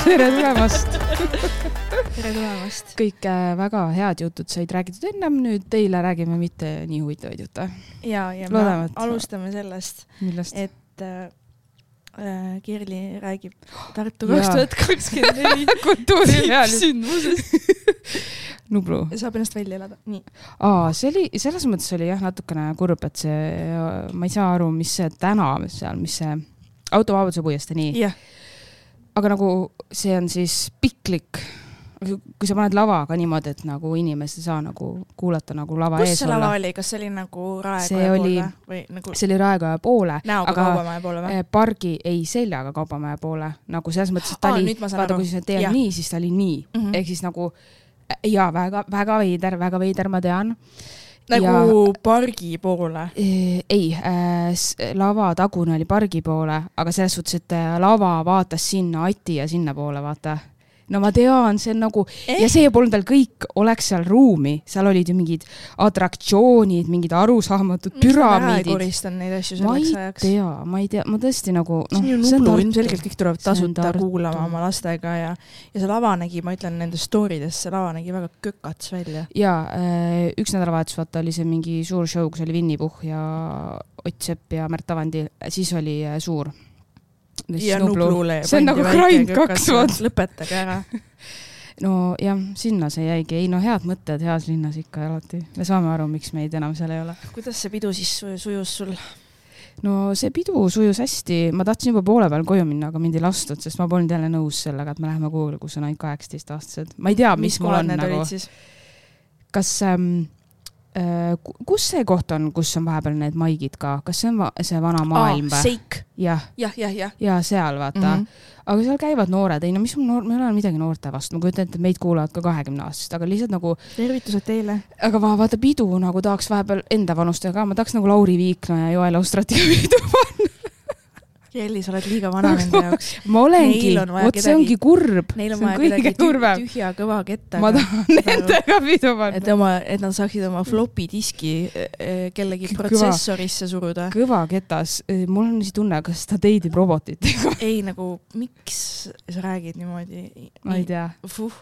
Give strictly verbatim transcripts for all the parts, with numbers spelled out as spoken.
tere tulemast. tere tulemast. Kõik väga head jutud said räägitud ennem, nüüd teile räägime mitte nii huvitavaid jutte. Ja, ja me Loodame, alustame sellest, Millest? et äh, Kirli räägib Tartu kaks tuhat kakskümmend neli kultuurireaalist. Nublu. Saab ennast välja elada. Nii. Aa, see oli, selles mõttes oli jah natukene kurb, et see, ma ei saa aru, mis see täna, seal, mis see autovabaduse puieste nii. Yeah. Aga nagu see on siis piklik, kui sa paned lavaga niimoodi, et nagu inimesed ei saa nagu kuulata nagu lava Kus ees olla. Kus see lava oli? Kas see oli nagu Raekoja oli, poole? Või nagu... See oli Raekoja poole. Näoga aga Kaubamaja poole või? Pargi ei seljaga Kaubamaja poole. Nagu selles mõttes, et ta Aa, oli, vaata kui see teel nii, siis ta oli nii. Mm-hmm. Ehk siis nagu, jaa, väga, väga veider, väga veider ma tean. Nagu ja, pargi poole? Ei, äh, lava tagune oli pargi poole, aga selles suhtes, et lava vaatas sinna Ati ja sinna poole, vaata. No ma tean, see on nagu, eh? Ja see polnud tal kõik, oleks seal ruumi, seal olid ju mingid atraktsioonid, mingid arusaamatud püramiidid. Miks ma koristan neid asju selleks ajaks? Ma ei tea, ma ei tea, ma tõesti nagu... No, see on ju nublu, ilmselgelt kõik tulevad tasuta kuulama oma lastega ja, ja see lava nägi, ma ütlen nende storydes, see lava nägi väga kökats välja. Ja üks nädalavahetus vaata oli see mingi suur show, kus oli Vinni Puhh ja Ott Sepp ja Märt Avandi, siis oli suur. Ja nublule. See on nagu Grind kaks vaat. Lõpetage ära. No jah, sinna see jäigi. Ei no head mõtted heas linnas ikka alati. Me saame aru, miks meid enam seal ei ole. Kuidas see pidu siis sujus sul? No see pidu sujus hästi. Ma tahtsin juba poole peal koju minna, aga mind ei lastud, sest ma polnud jälle nõus sellega, et me läheme kuhugi, kus on ainult kaheksateist aastased. Ma ei tea, mis, mis mul on nagu... Kas... Ähm, kus see koht on, kus on vahepeal need maigid ka? Kas see on va- see vana maailm? Aa, Seik. Jah. Jah, jah, jah. Ja seal, vaata. Mm-hmm. Aga seal käivad noored. Ei, no mis noor, me oleme midagi noorte vastu. Ma kujutan, et meid kuulavad ka kahekümne aastast, aga lihtsalt nagu... Tervitused teile. Aga va, vaata pidu nagu tahaks vahepeal enda vanustega ka. Ma tahaks nagu Lauri Viikna ja Joel Ostratiga pidu panna. Kelly, sa oled liiga vana nende jaoks. Ma olengi, vot see ongi kurb. Neil on vaja kedagi tüh, tühja kõva kettaga. Ma tahan nendega pidu panna. Et, oma, et nad saaksid oma floppy diski kellegi kõva, protsessorisse suruda. Kõva ketas. Mul on nii tunne, kas ta teidib robotitega. Ei, nagu, miks sa räägid niimoodi? Ma ei tea. Fuh.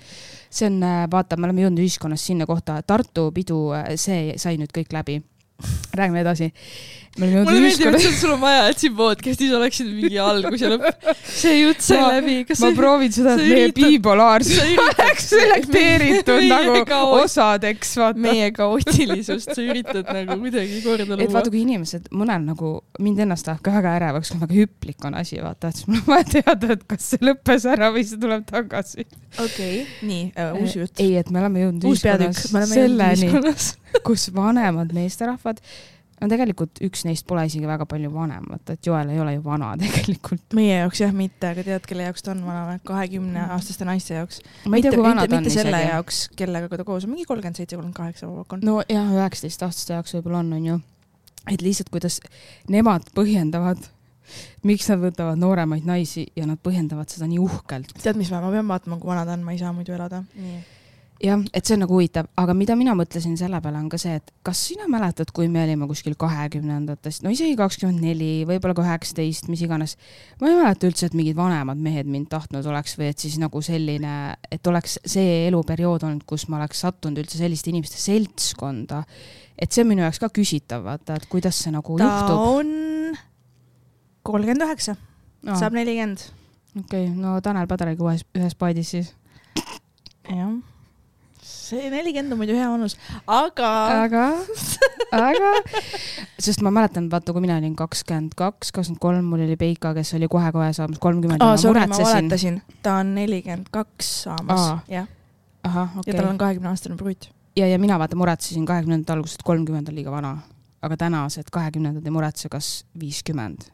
See on, vaata, me oleme jõudnud ühiskonnas sinna kohta. Tartu pidu, see sai nüüd kõik läbi. Räägime edasi. Mulle meeldib, et sul on vaja, et siin podcastis oleksid mingi algus ja lõpp. See jutt sai ma, läbi. Kas ma see, proovin seda, et meie bipolaarsus oleks selekteeritud nagu osadeks. Vaata. Meie kaootilisust sa üritad nagu kuidagi korda luua. Et vaata, kui inimesed, mõnel nagu mind ennast tahab ka väga ärevaks, kui väga hüplik on asi, vaata, et mul on vaja teada, et kas see lõppes ära või see tuleb tagasi. Okei, okay. Nii, uh, uus jutt. Ei, et me oleme jõudnud ühiskonnas selleni, kus vanemad meesterahvad no tegelikult üks neist pole isegi väga palju vanemat, et Joel ei ole ju vana tegelikult. Meie jaoks jah mitte, aga tead, kelle jaoks ta on vana, kahekümne aastaste naiste jaoks. Ma ei tea, kui vana ta on mitte isegi. Selle jaoks, kellega ta koos on, mingi kolmkümmend seitse kolmkümmend kaheksa vabakon. No jah, üheksateist aastaste jaoks võib-olla on, on ju. Et lihtsalt, kuidas nemad põhjendavad, miks nad võtavad nooremaid naisi ja nad põhjendavad seda nii uhkelt. Tead, mis ma, ma pean vaatama, kui vana ta on, ma ei saa muidu elada. Nii. Jah, et see on nagu huvitav, aga mida mina mõtlesin selle peale on ka see, et kas sina mäletad, kui me olime kuskil kahekümnendatest, no isegi kakskümmend neli, võib-olla kaheksateist, mis iganes. Ma ei mäleta üldse, et mingid vanemad mehed mind tahtnud oleks või et siis nagu selline, et oleks see eluperiood olnud, kus ma oleks sattunud üldse selliste inimeste seltskonda. Et see on minu jaoks ka küsitav, vaata, et kuidas see nagu ta juhtub. Ta on kolmkümmend üheksa, no. Saab nelikümmend. Okei, okay, no Tanel Padariga ühes, ühes paadis siis. Jah. See nelikümmend on muidu hea vanus, aga... Aga, aga, sest ma mäletan, vaata, kui mina olin kakskümmend kaks, kakskümmend kolm, mul oli Peika, kes oli kohe-kohe saamas kolmkümmend. Aa, sorry, ma valetasin. Ta on nelikümmend kaks saamas, Aa. jah. Aha, okei. Okay. Ja tal on kahekümne aastane pruut. Ja, ja mina vaata muretsesin kahekümnendate algusest kolmkümmend on liiga vana. Aga tänased kahekümnendad ei muretse, kas viiskümmend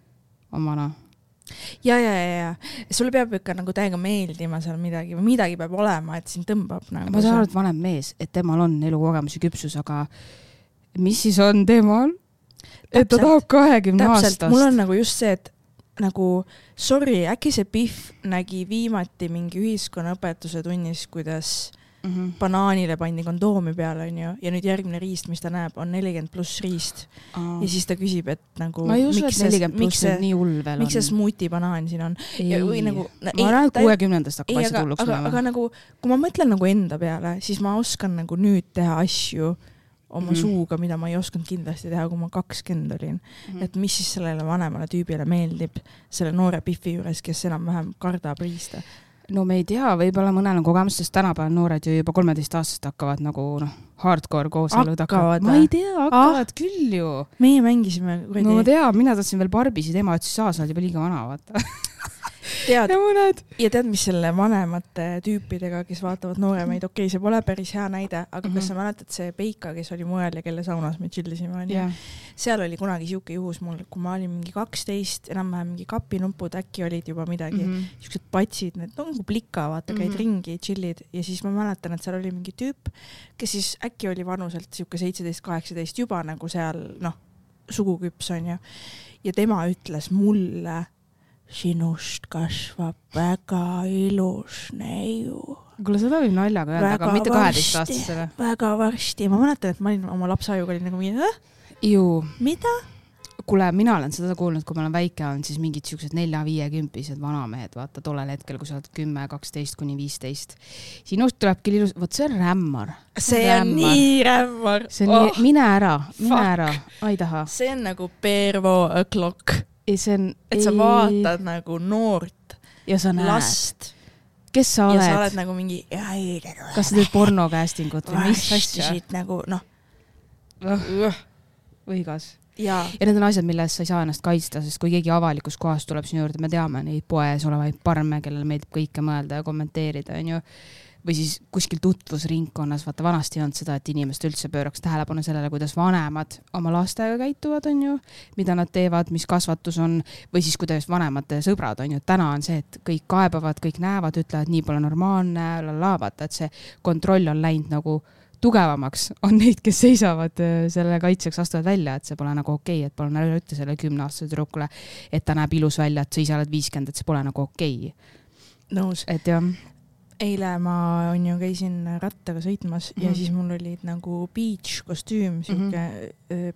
on vana. Ja, ja, ja, ja. Sulle peab ikka nagu täiega meeldima seal midagi või midagi peab olema, et sind tõmbab. Nagu ma saan aru, et vanem mees, et temal on elukogemus ja küpsus, aga mis siis on temal? Et ta tahab kahekümne aastast. Mul on nagu just see, et nagu, sorry, äkki see Pihv nägi viimati mingi ühiskonnaõpetuse tunnis, kuidas mm -hmm. banaanile pandi kondoomi peale, on ju, ja nüüd järgmine riist, mis ta näeb, on nelikümmend pluss riist. Aa. Ja siis ta küsib, et nagu ma ei usu, et nelikümmend pluss nüüd nii hull veel on. Miks see smuuti banaan siin on? Ei, või nagu, ma arvan, et kuuekümnendast hakkab asjad hulluks aga, aga nagu, kui ma mõtlen nagu enda peale, siis ma oskan nagu nüüd teha asju oma mm -hmm. suuga, mida ma ei osanud kindlasti teha, kui ma kakskümmend olin. Mm -hmm. Et mis siis sellele vanemale tüübile meeldib selle noore Piffi juures, kes enam-vähem kardab riista? No me ei tea, võib-olla mõnel on kogemus, sest tänapäeval noored ju juba kolmeteist aastast hakkavad nagu noh, hardcore kooselud hakkavad. Ma ei tea, hakkavad ah, küll ju. Meie mängisime. No ma tean, mina tahtsin veel Barbisid, ema ütles, saa, sa oled juba liiga vana, vaata. Tead, ja, ja tead, mis selle vanemate tüüpidega, kes vaatavad nooremaid, okei, okay, see pole päris hea näide, aga mm -hmm. kas sa mäletad see Peika, kes oli moel ja kelle saunas me chillisime, yeah. seal oli kunagi siuke juhus mul, kui ma olin mingi kaksteist, enam-vähem mingi kapinupud, äkki olid juba midagi, mm -hmm. siuksed patsid, need no, nagu plika, vaata, käid mm -hmm. ringi, chillid, ja siis ma mäletan, et seal oli mingi tüüp, kes siis äkki oli vanuselt siuke seitseteist kaheksateist juba nagu seal, noh, suguküps on ju, ja tema ütles mulle, sinust kasvab väga ilus neiu. Kuule, seda võib naljaga öelda, aga mitte kaheteist aastasele. Väga varsti. Ma mäletan, et ma olin oma lapsajuga oli nagu mingi, ju. Mida? Kuule, mina olen seda kuulnud, kui ma olen väike olnud, siis mingid siuksed nelja-viiekümpised vanamehed, vaata tollel hetkel, kui sa oled kümme, kaksteist kuni viisteist. Sinust tulebki ilus, vot see on rämmar. See on rämmar. Nii rämmar. See on oh, nii, mine ära, mine fuck. Ära. Ma ei taha. See on nagu Pervo o'clock. On, et sa ei... vaatad nagu noort ja sa näed. Last. Kes sa oled? Ja sa oled nagu mingi... Kas sa teed pornokästingut või mis asja? Nagu, noh. Uh. Võigas. Ja. ja need on asjad, milles sa ei saa ennast kaitsta, sest kui keegi avalikus kohas tuleb sinu juurde, me teame neid poes olevaid parme, kellel meeldib kõike mõelda ja kommenteerida, on ju. Või siis kuskil tutvusringkonnas, vaata vanasti on seda, et inimest üldse pööraks tähelepanu sellele, kuidas vanemad oma lastega käituvad, on ju, mida nad teevad, mis kasvatus on, või siis kuidas vanemate sõbrad on ju. Täna on see, et kõik kaebavad, kõik näevad, ütlevad, nii pole normaalne, lala, vaata, et see kontroll on läinud nagu tugevamaks. On neid, kes seisavad selle kaitseks, astuvad välja, et see pole nagu okei, okay, et pole ära ütle selle kümneaastase tüdrukule, et ta näeb ilus välja, et sa ise oled viiskümmend, et see pole nagu okei okay.. Nõus. Et jah. Eile ma on ju käisin rattaga sõitmas mm -hmm. ja siis mul olid nagu beach kostüüm, siuke mm -hmm.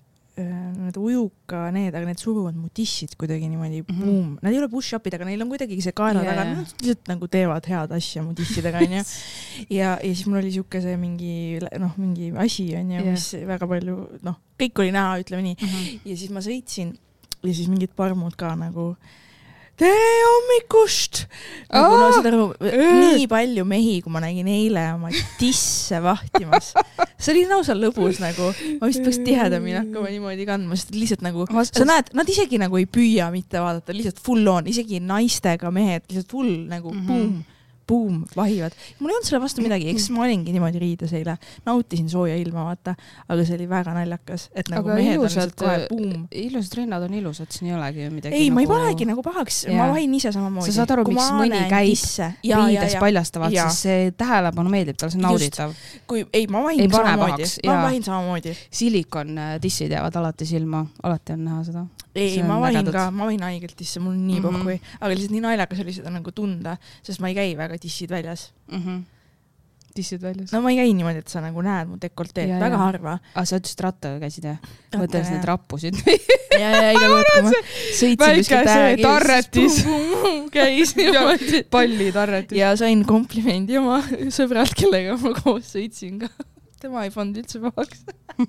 need ujuka need, aga need suruvad mu tissid kuidagi niimoodi mm -hmm. boom. Nad ei ole push-upid, aga neil on kuidagi see kaela yeah. taga, nad lihtsalt nagu teevad head asja mu tissidega, on ju. Ja, ja siis mul oli siuke see mingi, noh, mingi asi, on ju, yeah. mis väga palju, noh, kõik oli näha, ütleme nii. Mm -hmm. Ja siis ma sõitsin ja siis mingid parmud ka nagu tere hommikust! Nagu, no, seda aru, nii palju mehi, kui ma nägin eile oma tisse vahtimas. See oli lausa lõbus nagu. Ma vist peaks tihedamini hakkama niimoodi kandma, sest lihtsalt nagu, sa näed, nad isegi nagu ei püüa mitte vaadata, lihtsalt full on, isegi naistega mehed, lihtsalt full nagu mm -hmm. boom. Boom, vahivad. Mul ei olnud selle vastu midagi, eks ma olingi niimoodi riides eile. Nautisin sooja ilma, vaata, aga see oli väga naljakas, et nagu aga mehed ilusad, on kohe boom. Ilusad rennad on ilusad, siin ei olegi midagi. Ei, nagu... ma ei panegi nagu pahaks, yeah. ma vahin ise samamoodi. Sa saad aru, miks mõni käib riides paljastavalt, sest see tähelepanu meeldib, tal see on nauditav. Kui, ei, ma vahin ei samamoodi. Ma vahin samamoodi. Silikon tissid jäävad alati silma, alati on näha seda. Ei, ma vahin ka, ma vahin haigelt tisse, mul on nii mm -hmm. pohhui, aga lihtsalt nii naljakas oli seda nagu tunda, sest ma ei käi väga tissid väljas. Mm -hmm. Tissid väljas? No ma ei käi niimoodi, et sa nagu näed mu dekolteed, väga ja. harva. Aga sa ütlesid rattaga käisid, jah? Mõtles need rappusid. ja, ja, iga kord, kui ma sõitsin kuskil tähegi. Tarretis. Käis niimoodi. Palli tarretis. Ja sain komplimendi oma sõbralt, kellega ma koos sõitsin ka. Tema ei pannud üldse pahaks.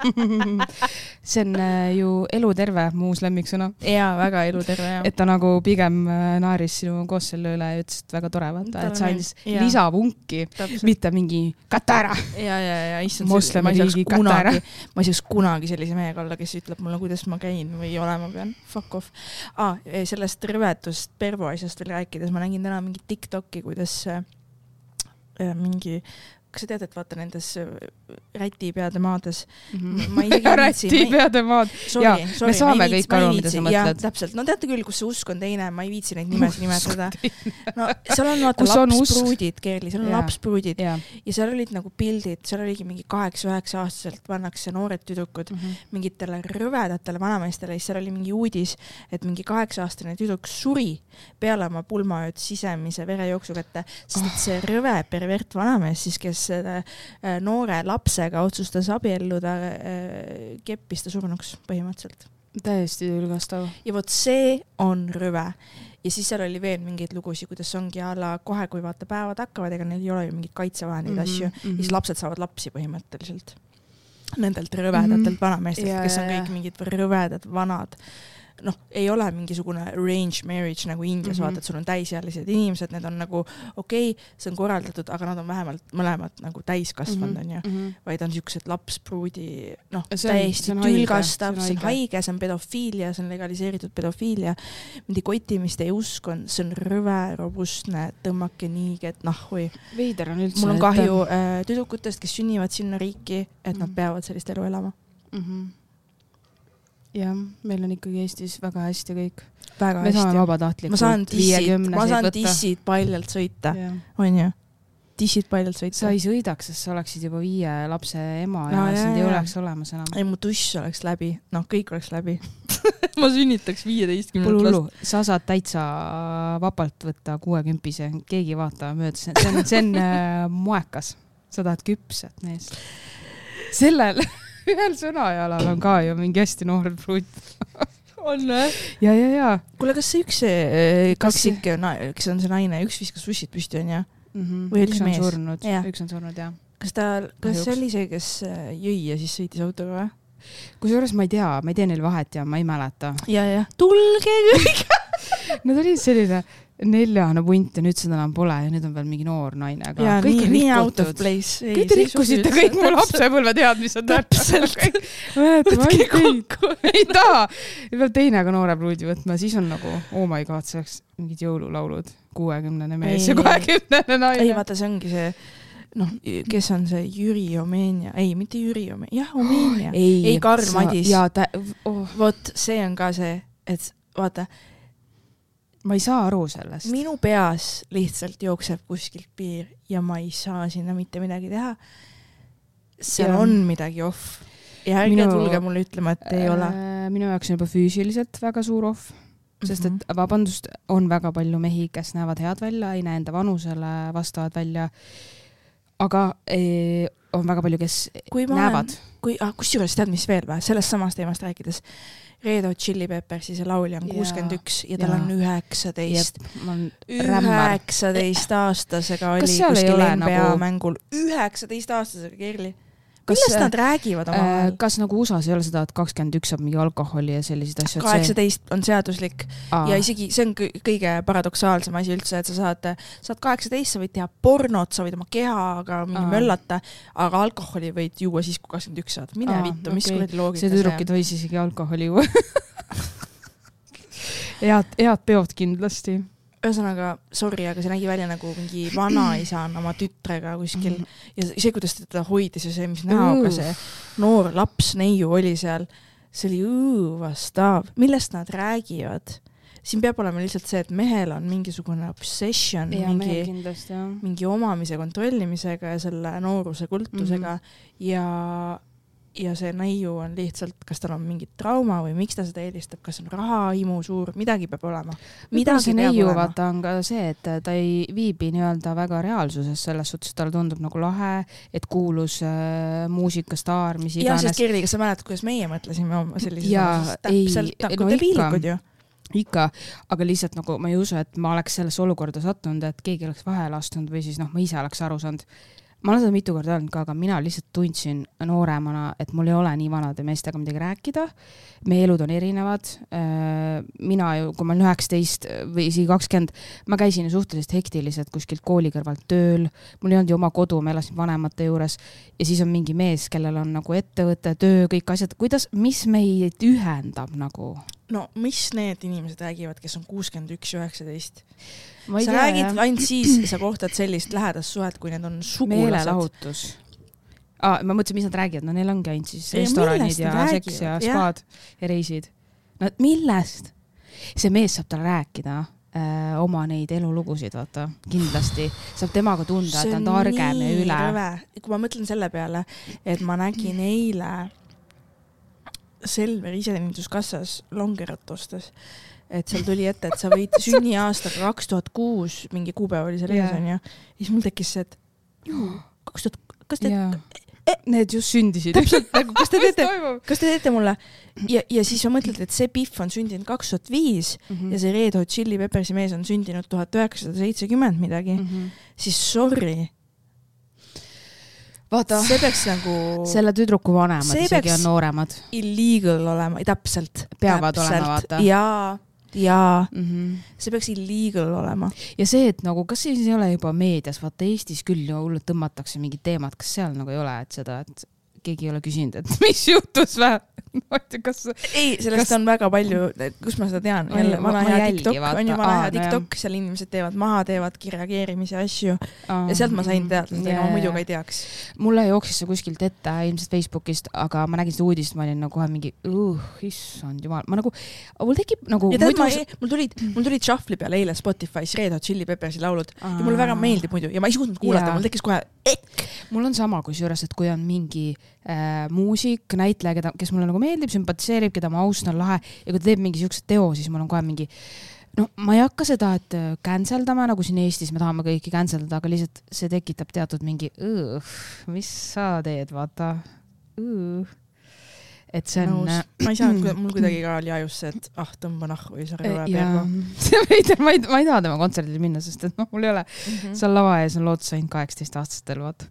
See on ju eluterve, muus lemmiksõna. Jaa, väga eluterve, jah. Et ta nagu pigem naaris sinu koos selle üle ja ütles, et väga tore, vaata, et sa andis lisavunki, mitte mingi kata ära. Ja, ja, ja, issand, moslemi riigi kata ära. Ma ei saaks kunagi sellise mehega olla, kes ütleb mulle, kuidas ma käin või olema pean. Fuck off. Ah, sellest rõvetust Pervo asjast veel rääkides, ma nägin täna mingi TikToki, kuidas äh, mingi kas sa tead, et vaata nendes rätipeade maades mm -hmm. rätipeade maad ja sorry, me saame kõik aru, mida sa mõtled. Ja, täpselt, no teate küll, kus see usk on teine, ma ei viitsi neid nimesid nimetada. No seal on vaata lapspruudid, Kerli, seal on yeah. lapspruudid yeah. ja seal olid nagu pildid, seal oligi mingi kaheksa-üheksa aastaselt pannakse noored tüdrukud mm -hmm. mingitele rõvedatele vanameestele, siis seal oli mingi uudis, et mingi kaheksa-aastane tüdruk suri peale oma pulmaööd sisemise verejooksu kätte, sest et see rõve pervert vanamees siis, kes selle noore lapsega otsustas abielluda, keppis ta surnuks põhimõtteliselt. Täiesti tülgastav. Ja vot see on rüve. Ja siis seal oli veel mingeid lugusid, kuidas ongi alla kohe, kui vaata päevad hakkavad, ega neil ei ole ju mingid kaitsevahenid mm-hmm, asju, mm-hmm. ja siis lapsed saavad lapsi põhimõtteliselt. Nendelt rõvedатelt mm-hmm. vanameestelt, yeah, kes on kõik yeah. mingid rõvedad vanad. Noh, ei ole mingisugune arranged marriage nagu Indias mm-hmm. vaata, et sul on täisealised inimesed, need on nagu okei, okay, see on korraldatud, aga nad on vähemalt mõlemad nagu täiskasvanud mm-hmm. on ju, vaid on niisugused lapspruudi, noh, täiesti tülgastav, see on haige, see on pedofiilia, see on legaliseeritud pedofiilia, mingi kotimist ei uskon, see on rõve, robustne, tõmmake niigi, et nahhui. Veider on üldse. Mul on kahju äh, tüdrukutest, kes sünnivad sinna riiki, et mm-hmm. nad peavad sellist elu elama. Mhm. Ja, meil on ikkagi Eestis väga hästi kõik. Väga me hästi. Saame vabatahtlikult. Ma saan tissid, ma saan tissid paljalt sõita. Ja. On ju? Tissid paljalt sõita. Sa ei sõidaks, sest sa oleksid juba viie lapse ema ja, ja sind ei oleks olemas enam. Ei, mu tuss oleks läbi. Noh, kõik oleks läbi. Ma sünnitaks viieteistkümnendat Pululu. Last. Sa saad täitsa vabalt võtta kuuekümpise. Keegi vaata mööda. See on, see on äh, moekas. Sa tahad küpsat neist. Sellel... Ühel sõnajalal on ka ju mingi hästi noor pruut. On, või? Ja, ja, ja. Kuule, kas see üks kaksik, kes on see naine, üks viskas sussid püsti on, ja? Mm-hmm. Või üks oli on mees? Surnud, ja. Üks on surnud, ja. Kas ta, kas see oli see, kes jõi ja siis sõitis autoga, või? Kusjuures ma ei tea, ma ei tee neil vahet ja ma ei mäleta. Ja, ja. Tulge kõik! Nad olid selline neljane punt ja nüüd seda enam pole ja nüüd on veel mingi noor naine. Ja, kõik nii, nii out of place. Kõik te rikkusite kõik mu lapsepõlve teadmised. Täpselt. Võtke kokku. Ei taha. Peab teine ka noore pruudi võtma. Siis on nagu, oh my god, see oleks mingid jõululaulud. kuuekümnene mees ei, ja kahekümnene naine. Ei, vaata, see ongi see, noh, kes on see Jüri Omenia? Ei, mitte Jüri Omenia. Jah, Omenia. Ei, ei Karl sa, Madis. Ja, tä... oh. Vot, see on ka see, et vaata, ma ei saa aru sellest. Minu peas lihtsalt jookseb kuskilt piir ja ma ei saa sinna mitte midagi teha. Seal ja. On midagi off. Ja ärge minu, tulge mulle ütlema, et ei äh, ole. Minu jaoks on juba füüsiliselt väga suur off. Sest et vabandust, on väga palju mehi, kes näevad head välja, ei näe enda vanusele vastavad välja. Aga ei, on väga palju, kes kui näevad. Olen, kui, ah, kusjuures tead, mis veel või? Sellest samast teemast rääkides. Red Hot Chili Peppersi see laulja on kuuskümmend üks ja tal ja. On üheksateist. üheksateist aastasega oli kuskil N B A nagu... mängul. üheksateist aastasega Kerli. Millest nad räägivad oma äh, kas nagu U S A-s ei ole seda, et kakskümmend üks saab mingi alkoholi ja sellised asjad? kaheksateist on seaduslik Aa. Ja isegi see on kõige paradoksaalsem asi üldse, et sa saad, saad kaheksateist, sa võid teha pornot, sa võid oma kehaga mingi Aa. Möllata, aga alkoholi võid juua siis, kui kakskümmend üks saad. Mine Aa, vittu, okay. Mis kuradi loogika see tüdrukid võis isegi alkoholi juua. head, head peod kindlasti. Ühesõnaga, sorry, aga see nägi välja nagu mingi vanaisa on oma tütrega kuskil mm. ja see, kuidas ta teda hoidis ja see, mis näoga see noor laps neiu oli seal, see oli õõvastav. Millest nad räägivad? Siin peab olema lihtsalt see, et mehel on mingisugune obsession, ja, mingi, kindlasti, mingi omamise kontrollimisega ja selle nooruse kultusega mm-hmm. ja ja see neiu on lihtsalt, kas tal on mingit trauma või miks ta seda eelistab, kas on rahahimu suur, midagi peab olema. Midagi see neiu vaata on ka see, et ta ei viibi nii-öelda väga reaalsuses, selles suhtes talle tundub nagu lahe, et kuulus äh, muusikastaar, mis iganes. Ja, sest Kerli, kas sa mäletad, kuidas meie mõtlesime oma sellises täpselt nagu no debiilikud ju? Ikka, aga lihtsalt nagu ma ei usu, et ma oleks sellesse olukorda sattunud, et keegi oleks vahele astunud või siis noh, ma ise oleks aru saanud. Ma olen seda mitu korda öelnud ka, aga mina lihtsalt tundsin nooremana, et mul ei ole nii vanade meestega midagi rääkida. Meie elud on erinevad. Mina ju, kui ma olen üheksateist või isegi kakskümmend, ma käisin ju suhteliselt hektiliselt kuskilt kooli kõrvalt tööl. Mul ei olnud ju oma kodu, ma elasin vanemate juures. Ja siis on mingi mees, kellel on nagu ettevõte, töö, kõik asjad. Kuidas, mis meid ühendab nagu? No, mis need inimesed räägivad, kes on kuuskümmend üks ja üheksateist? Sa tea, räägid jah. Ainult siis, sa kohtad sellist lähedast suhet, kui need on sugulased. Meelelahutus. Ah, ma mõtlesin, mis nad räägivad. No neil ongi ainult siis restoranid ja seks ja spaad ja reisid. No millest? See mees saab talle rääkida äh, oma neid elulugusid, vaata. Kindlasti. Saab temaga tunda, et ta on targem ja üle. Rõve. Kui ma mõtlen selle peale, et ma nägin eile Selveri iseteeninduskassas longerat ostes, et seal tuli ette, et sa võid sünniaastaga kaks tuhat kuus mingi kuupäev oli seal ees on ju. Ja siis mul tekkis see, et juu, kaks tuhat, kas te E, need just sündisid. Täpselt, nagu, kas te teete, kas te teete mulle ja, ja siis sa mõtled, et see Biff on sündinud kaks tuhat viis mm -hmm. ja see Red Hot Chili Peppersi mees on sündinud tuhat üheksasada seitsekümmend midagi, mm -hmm. siis sorry. Vaata, see peaks nagu... Selle tüdruku vanemad isegi on nooremad. Illegal olema, täpselt. Peavad täpselt. olema, vaata. Jaa, jaa. Mm -hmm. See peaks illegal olema. Ja see, et nagu, kas siis ei ole juba meedias, vaata Eestis küll ju hullult tõmmatakse mingid teemad, kas seal nagu ei ole, et seda, et keegi ei ole küsinud, et mis juhtus vä? Kas... Ei, sellest kas... on väga palju, kus ma seda tean, jälle vana hea TikTok, vaata. On ju vana hea TikTok, no, seal inimesed teevad maha, teevadki reageerimise asju Aa, ja sealt ma sain teada, et ma muidu ka ei teaks. Mulle jooksis see kuskilt ette ilmselt Facebookist, aga ma nägin seda uudist, ma olin nagu kohe mingi, uh, issand jumal, ma nagu, mul tekib nagu... Ja tead, muidu... ma, mul tulid, mul tulid shuffli peale eile Spotify's Red Hot Chili Peppersi laulud Aa. ja mulle väga meeldib muidu ja ma ei suutnud kuulata, mul tekkis kohe ekk. Mul on sama kusjuures, et kui on mingi äh, muusik, näitleja, keda, kes mulle nagu meeldib, sümpatiseerib, keda ma austan, lahe ja kui ta teeb mingi siukse teo, siis mul on kohe mingi no ma ei hakka seda, et canceldama, nagu siin Eestis me tahame kõiki canceldada, aga lihtsalt see tekitab teatud mingi õh, mis sa teed, vaata õh. Et see on... No, ma ei saa, mul kuidagi ka oli ajus see, et ah, tõmba nahku või sarve peerva. See veider, ma ei, ma ei taha tema kontserdile minna, sest et noh, mul ei ole mm -hmm. seal lava ees on loodus ainult kaheksateist aastastel, vaata.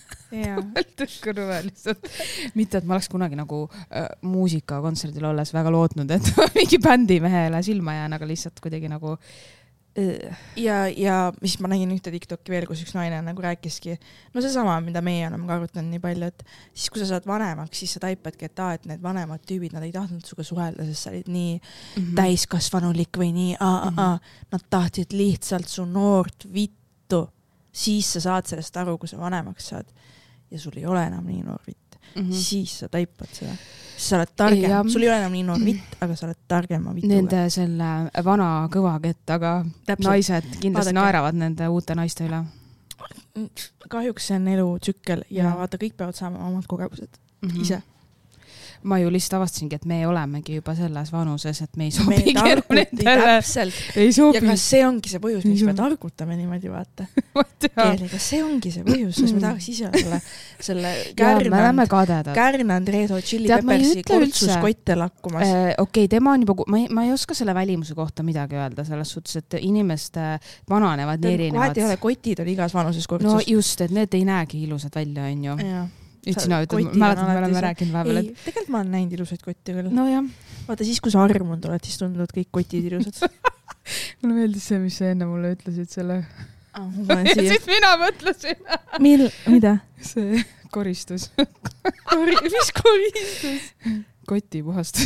Lihtsalt. Mitte, et ma oleks kunagi nagu äh, muusikakontserdil olles väga lootnud, et mingi bändi mehele silma jään, aga lihtsalt kuidagi nagu äh. ja, ja siis ma nägin ühte TikToki veel, kus üks naine nagu rääkiski, no see sama, mida meie oleme ka arutanud nii palju, et siis kui sa saad vanemaks, siis sa taipadki, et, aa, et need vanemad tüübid, nad ei tahtnud suga suhelda, sest sa olid nii mm -hmm. täiskasvanulik või nii aa, mm -hmm. aa, nad tahtsid lihtsalt su noort vittu, siis sa saad sellest aru, kui sa vanemaks saad ja sul ei ole enam nii noor vitt, mm -hmm. siis sa taipad seda. Sa oled targem, ja... sul ei ole enam nii noor vitt, aga sa oled targema vituga. Nende selle vana kõva kett, aga Täpselt. Naised kindlasti Vaadake. Naeravad nende uute naiste üle. Kahjuks see on elu tsükkel ja, ja vaata, kõik peavad saama omad kogemused mm -hmm. ise. Ma ju lihtsalt avastasingi, et me olemegi juba selles vanuses, et me ei sobi nendele. Ei sobi. Ja kas see ongi see põhjus, miks me targutame niimoodi, vaata? Keeli, kas see ongi see põhjus, sest me tahaks ise selle, selle kärnand, kärnand Red Hot Chili Peppersi kortsuskotte lakkumas. Äh, Okei, okay, tema on juba, ma ei, ma ei oska selle välimuse kohta midagi öelda, selles suhtes, et inimeste vananevad nii erinevad. Vahet ei ole, kotid oli igas vanuses kortsus. No just, et need ei näegi ilusad välja, on ju. Jah. Nüüd sina ütled, mäletad, me oleme rääkinud vahepeal, et... Tegelikult ma olen näinud ilusaid kotti küll. No jah. Vaata, siis kui sa armunud oled, siis tunduvad kõik kotid ilusad. Mulle meeldis see, mis sa enne mulle ütlesid selle. Ah, ja siis mina mõtlesin. Mil, mida? See koristus. Kori, mis koristus? Kotipuhastus.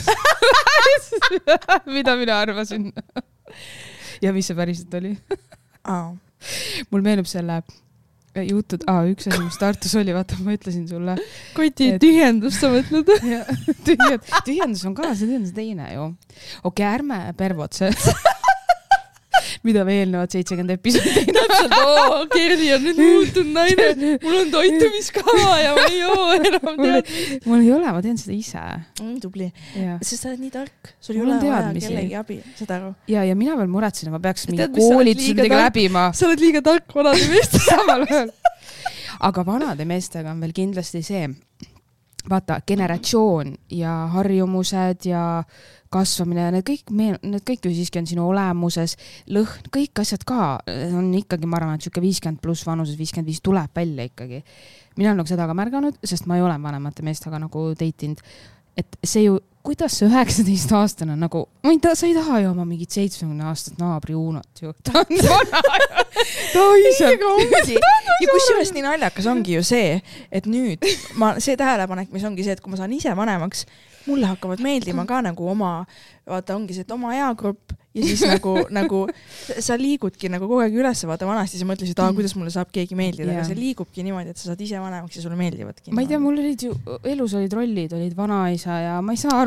Mida mina arvasin. Ja mis see päriselt oli? Ah. Mul meenub selle... jutud, aa, üks asi, mis Tartus oli, vaata, ma ütlesin sulle. Koti et... tühjendus, sa mõtled? Tühjend, tühjendus on ka, see on teine ju. Okei, okay, ärme pervot see. Mida me eelnevad seitsekümmend episoodi teinud. Täpselt, oo, Kerli on nüüd muutunud naine. Mul on toitumiskava ja ma ei joo enam tead. Mul ei ole, ma teen seda ise. Mm, tubli. Sest sa oled nii tark. Sul ei ole vaja kellegi abi, seda aru. Ja, ja mina veel muretsin, ma peaks mingi koolitus midagi läbima. Sa oled liiga tark vanade meeste samal ajal. Aga vanade meestega on veel kindlasti see, vaata, generatsioon ja harjumused ja kasvamine ja need kõik, need kõik ju siiski on sinu olemuses, lõhn, kõik asjad ka on ikkagi, ma arvan, et siuke viiskümmend pluss vanuses, viiskümmend viis tuleb välja ikkagi. Mina olen nagu seda ka märganud, sest ma ei ole vanemate meestega nagu teitinud, et see ju, kuidas see üheksateist aastane nagu, ma ei taha, sa ei taha ju oma mingit seitsmekümne aastat naabri Uunot ju. Ta on vana ja ta ise. Ja kusjuures nii naljakas ongi ju see, et nüüd ma, see tähelepanek, mis ongi see, et kui ma saan ise vanemaks, mulle hakkavad meeldima ka nagu oma, vaata ongi see, et oma eagrupp ja siis nagu, nagu sa liigudki nagu kogu aeg üles, vaata vanasti sa mõtlesid, aa, kuidas mulle saab keegi meeldida, aga see liigubki niimoodi, et sa saad ise vanemaks ja sulle meeldivadki. Ma ei tea, mul olid ju, elus olid rollid, olid vanaisa ja ma ei saa aru,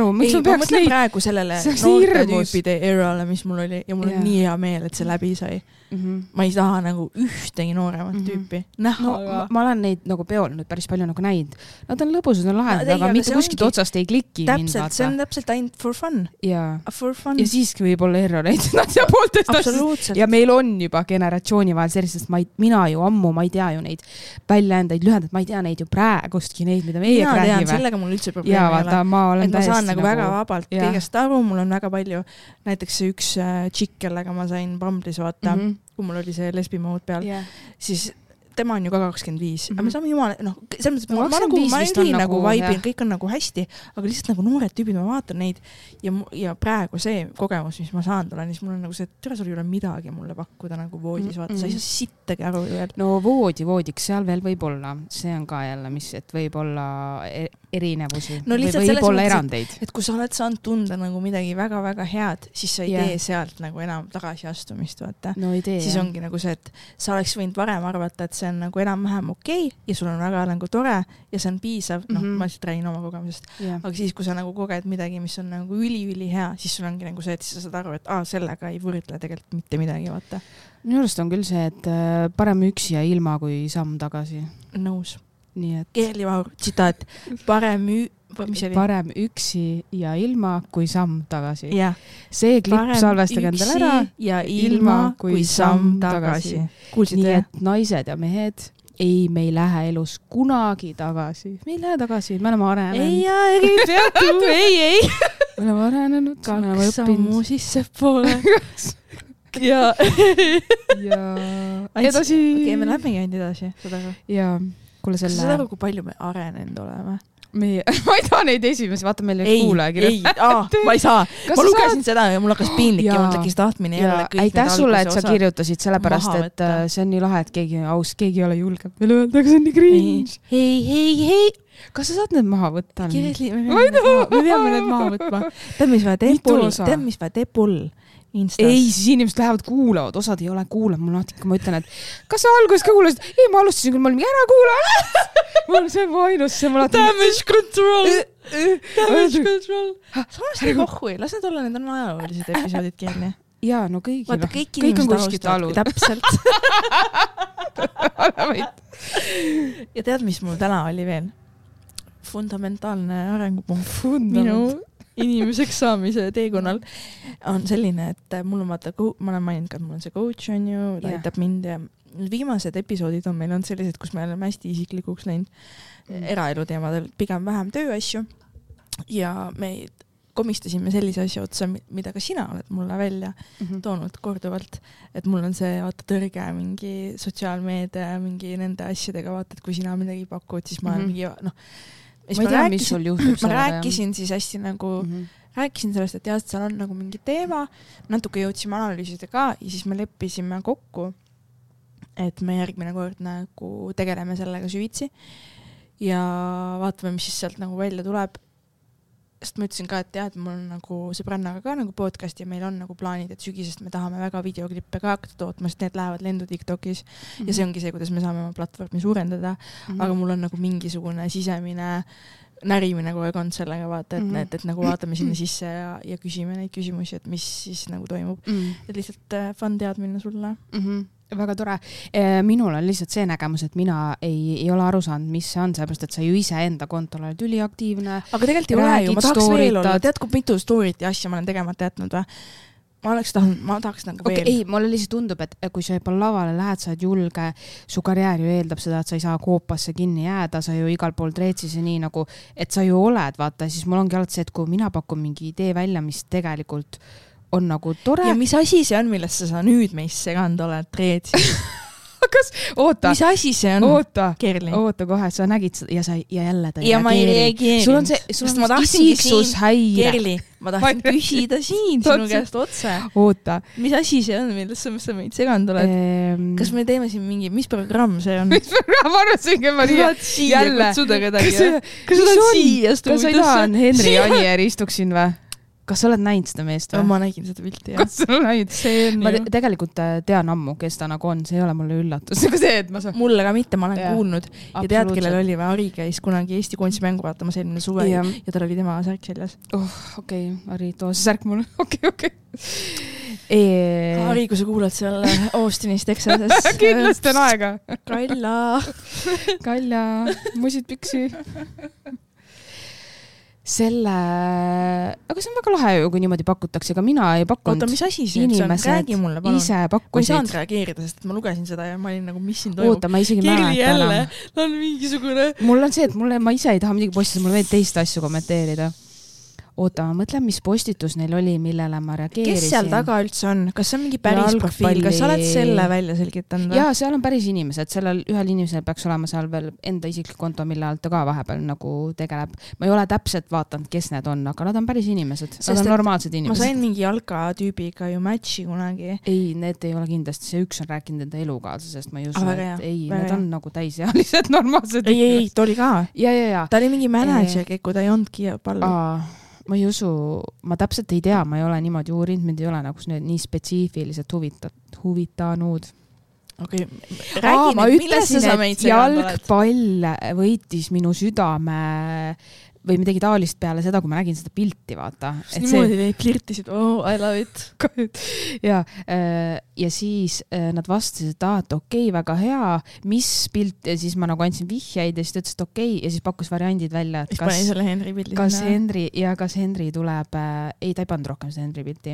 miks ma peaks neid... praegu sellele noorte tüüpide erale, mis mul oli ja mul yeah. on nii hea meel, et see läbi sai. Mm-hmm. Ma ei taha nagu ühtegi nooremat mm-hmm. tüüpi näha. No, ma, ma olen neid nagu peol nüüd päris palju nagu näinud. Nad on lõbusad, on lahedad, no, aga mitte kuskilt otsast ei kliki täpselt, mind. See on täpselt ainult for fun. Ja, for fun. ja siiski võib olla erroreid. Nad ja pooltest aastast. Ja meil on juba generatsiooni vahel sellist, sest ma ei, mina ju ammu, ma ei tea ju neid väljaendaid, lühendaid, ma ei tea neid ju praegustki neid, mida meie mina räägime. Mina tean, sellega mul üldse probleemi ja, vaata, ma olen ma saan nagu väga vabalt ja. Kõigest aru, mul on väga palju, näiteks see üks tšikk, kellega ma sain Bumble'is vaata, mm-hmm. kui mul oli see lesbimood peal, yeah. siis tema on ju ka kakskümmend viis, mm-hmm. aga me saame jumala, noh, selles mõttes, no, ma, ma, nagu, ma ülin nagu, nagu vaibin, kõik on nagu hästi, aga lihtsalt nagu noored tüübid, ma vaatan neid ja, ja praegu see kogemus, mis ma saanud olen, siis mul on nagu see, et tere, sul ei ole midagi mulle pakkuda nagu voodis, vaata, mm-hmm. sa ei saa sittagi aru veel. No voodi, voodiks, seal veel võib olla, see on ka jälle, mis, et võib olla erinevusi no, või võib olla erandeid. Et, et kui sa oled saanud tunda nagu midagi väga-väga head, siis sa ei yeah. tee sealt nagu enam tagasiastumist, vaata. No ei tee, siis jah. ongi nagu see, et sa oleks võinud varem arvata, et see on nagu enam-vähem okei okay, ja sul on väga nagu tore ja see on piisav, noh, mm-hmm. ma lihtsalt räägin oma kogemusest, yeah. aga siis, kui sa nagu koged midagi, mis on nagu üli-üli hea, siis sul ongi nagu see, et sa saad aru, et aa, sellega ei võrdle tegelikult mitte midagi, vaata. Minu arust on küll see, et parem üksi ja ilma kui samm tagasi. Nõus. Nii et... Kerli Vaur, tsitaat, parem, ü... parem üksi ja ilma kui samm tagasi. Ja. See klipp salvestage endale ära ja ilma kui samm tagasi. Kuulsite? Nii et naised ja mehed, ei, me ei lähe elus kunagi tagasi. Me ei lähe tagasi, me oleme arenenud. Ei, aeg ei peatu, ei, ei. Me oleme arenenud, me oleme õppinud. Sammu sisse poole. ja... ja... edasi. Okei, okay, me lähemegi ainult edasi. Seda ja... Kuule selle... Kas sa saad aru, kui palju me arenenud oleme? Meie... ma ei taha neid esimesi, vaata meil ei kuule. Ei, ei, aa, ma ei saa. Kas ma lugesin saad... seda ja mul hakkas piinlik ja, ja mul tekkis tahtmine jälle kõik aitäh sulle, et sa kirjutasid sellepärast, et see on nii lahe, et keegi aus, keegi ei ole julge veel öelda, aga see on nii cringe. Hei, hei, hei. Kas sa saad need maha võtta? Kirli, me peame need maha võtma. Tead, mis vaja teeb pull? Tead, mis vaja teeb pull? Instas. Ei, siis inimesed lähevad kuulavad, osad ei ole kuulavad, mul natika, ma ütlen, et kas sa alguses ka kuulasid? Ei, ma alustasin, kui ma olin ära kuulanud. Mul see on ainus, see mul natika... Damage control! Damage control! Samas ei kohhui, las need olla, need on ajaloolised episoodid kirni. Jaa, no kõigil. Vaata, kõik inimesed alustavad. Täpselt. Ja tead, mis mul täna oli veel? Fundamentaalne arengupunkt. Minu inimeseks saamise teekonnal on selline, et mul on vaata, ma olen maininud ka, et mul on see coach on ju, ta aitab yeah. mind ja viimased episoodid on meil on sellised, kus me oleme hästi isiklikuks läinud mm. eraelu teemadel, pigem vähem tööasju ja me komistasime sellise asja otsa, mida ka sina oled mulle välja mm-hmm. toonud korduvalt, et mul on see vaata tõrge mingi sotsiaalmeedia, mingi nende asjadega vaata, et kui sina midagi pakud, siis ma olen mm-hmm. mingi, noh ma ei tea, rääkisin, mis sul juhtub. Ma rääkisin siis hästi nagu, mm-hmm. rääkisin sellest, et jah, seal on nagu mingi teema, natuke jõudsime analüüsida ka ja siis me leppisime kokku, et me järgmine kord nagu tegeleme sellega süvitsi ja vaatame, mis siis sealt nagu välja tuleb. Sest ma ütlesin ka, et jah, et mul on nagu sõbrannaga ka nagu podcast ja meil on nagu plaanid, et sügisest me tahame väga videoklippe ka hakata tootma, sest need lähevad lendu TikTokis mm-hmm. ja see ongi see, kuidas me saame oma platvormi suurendada, mm-hmm. aga mul on nagu mingisugune sisemine närimine kogu aeg on sellega vaata, et, mm-hmm. et, et nagu vaatame sinna sisse ja, ja küsime neid küsimusi, et mis siis nagu toimub. Mm-hmm. Et lihtsalt äh, fun teadmine sulle. Mm-hmm. Väga tore. Minul on lihtsalt see nägemus, et mina ei, ei ole aru saanud, mis see on, sellepärast, et sa ju ise enda kontol oled üliaktiivne. Aga tegelikult ei ole ju, ma tahaks veel olla. Tead, kui mitu story't ja asja ma olen tegemata jätnud või? Ma oleks tahtnud, ma tahaks nagu okay, veel. Ei, mulle lihtsalt tundub, et kui sa juba lavale lähed, sa oled julge, su karjäär ju eeldab seda, et sa ei saa koopasse kinni jääda, sa ju igal pool treetsis ja nii nagu, et sa ju oled, vaata, siis mul ongi alati see, et kui mina pakun mingi idee välja, mis tegelikult on nagu tore. Ja mis asi see on, millest sa nüüd meist seganud oled treetsis? Kas, oota. Mis asi see on? Oota, Kerli. Oota kohe, sa nägid ja, sa, ja jälle ta ja ma ei reageerinud. Sul on see, sul on isiksus häire. Kerli, ma tahtsin küsida siin sinu käest otse. Oota. Mis asi see on, millest sa, sa meid seganud oled? Ehm... Kas me teeme siin mingi, mis programm see on? Mis programm arvasingi, ma nii jälle. Kutsuda kedagi. Kas, kas, kas sa ei tahan Henri Anier istuksin või? kas sa oled näinud seda meest või? ma nägin seda pilti, jah. Kas sa oled näinud? See on ma ju... te tegelikult tean ammu, kes ta nagu on, see ei ole mulle üllatus. See, et ma saan... Mulle ka mitte, ma olen ja. kuulnud. Ja tead, kellel oli või Ari käis kunagi Eesti kunstmängu vaatamas eelmine suve ja. ja tal oli tema särk seljas. Oh, okei, okay. Ari, too see särk mulle. Okei, okei. E... Ari, kui sa kuulad seal Austinis, Texases. Kindlasti on aega. Kalla. Kalla, musid püksi. Selle, aga see on väga lahe ju, kui niimoodi pakutakse, aga mina ei pakkunud. Oota, mis asi see on? Räägi mulle, palun. Ise pakkusid. Ma ei saanud reageerida, sest ma lugesin seda ja ma olin nagu, mis siin toimub. Oota, ma isegi mäleta enam. On mingisugune... Mul on see, et mulle, ma ise ei taha midagi postada, mulle veel teist asju kommenteerida. Oota, ma mõtlen, mis postitus neil oli, millele ma reageerisin. Kes seal taga üldse on? Kas see on mingi päris profiil? Kas sa oled selle välja selgitanud? Jaa, seal on päris inimesed. Sellel ühel inimesel peaks olema seal veel enda isiklik konto, mille alt ta ka vahepeal nagu tegeleb. Ma ei ole täpselt vaatanud, kes need on, aga nad on päris inimesed. Nad Sest on normaalsed inimesed. Ma sain mingi jalka tüübiga ju matchi kunagi. Ei, need ei ole kindlasti. See üks on rääkinud enda elukaaslasest. Ma ei usu, ah, et jah, ei, need on nagu täisealised normaalsed. Ei, ei, ei, ta oli ka. Ja, ja, ja. Ta oli mingi manager, kui ta ei ondki pallu. Ma ei usu, ma täpselt ei tea, ma ei ole niimoodi uurinud, mind ei ole nagu nii spetsiifiliselt huvita, huvitanud. Okay. Räägi Aa, ma nüüd, ütlesin, et jalgpall võitis minu südame või midagi taolist peale seda, kui ma nägin seda pilti, vaata. Et niimoodi see... neid flirtisid, oh, I love it. ja, ja siis nad vastasid, et, et okei, okay, väga hea, mis pilt, ja siis ma nagu andsin vihjeid ja siis ta ütles, et okei, okay, ja siis pakkus variandid välja, et kas, Henry kas Henry, ja kas Henry tuleb, ei, ta ei pannud rohkem seda Henry pilti.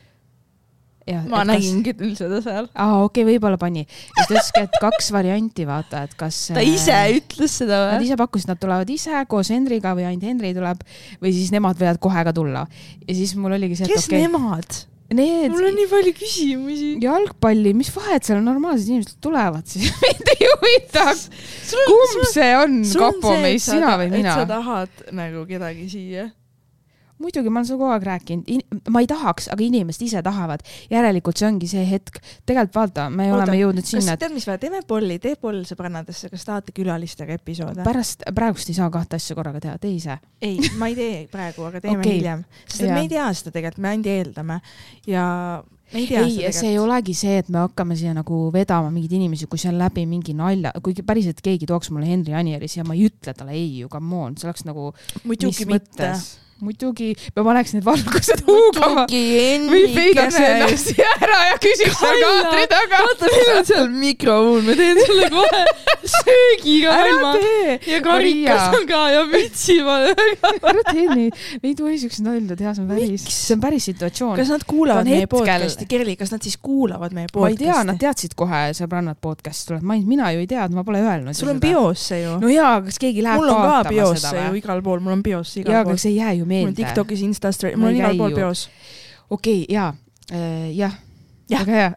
Ja, ma nägingi küll seda seal. Aa, okei, okay, võib-olla pani. Ja siis ütleski, et kaks varianti, vaata, et kas... Ta ise ütles seda või? Nad ise pakkusid, nad tulevad ise koos Henriga või ainult Henri tuleb või siis nemad võivad kohe ka tulla. Ja siis mul oligi see, et kes okei... Kes nemad? Need... Mul on nii palju küsimusi. Jalgpalli, mis vahet seal normaalsed inimesed tulevad siis? Mind ei huvita. Kumb see on, Kapo, meis, sina või mina? Et sa tahad nagu kedagi siia? Muidugi, ma olen seda kogu aeg rääkinud. In- ma ei tahaks, aga inimesed ise tahavad. Järelikult see ongi see hetk. Tegelikult vaata, me Oota, oleme jõudnud sinna. Kas tead, mis vaja? Teeme polli, tee poll sõbrannadesse, kas tahate külalistega episoode? Pärast, praegust ei saa kahte asja korraga teha, tee ise. Ei, ma ei tee praegu, aga teeme okay. hiljem. Sest et me ei tea seda tegelikult, me ainult eeldame. Ja me ei tea ei, seda see ei olegi see, et me hakkame siia nagu vedama mingid inimesi, kui see on läbi mingi nalja, kui päriselt keegi tooks mulle Henri Anieris ja ma ei ütle talle ei ju, come on, see oleks nagu muidugi mitte. Muidugi, ma paneks need valgused huugama. Või peidaks ennast ära ja küsiks seal kaatri taga. Vaata, meil on seal mikrouun, me teen sulle kohe söögiga ilma. Ja karikas on ka ja mütsi ma. Ära tee nii. Ei tohi siukse nalda teha, see on päris, see on päris situatsioon. Kas nad kuulavad meie podcasti? Kerli, kas nad siis kuulavad meie podcasti? Ma ei tea, nad teadsid kohe sõbrannad podcast tuleb. Mina ju ei teadnud, ma pole öelnud. Sul on biosse ju. No jaa, kas keegi läheb mul on ka biosse ju igal pool, mul on biosse igal pool. Jaa, aga see ei jää ju meelde. Mul on TikTokis, Instastori, mul on igal pool bios. Okei, okay, jaa. Äh, jah. Väga hea.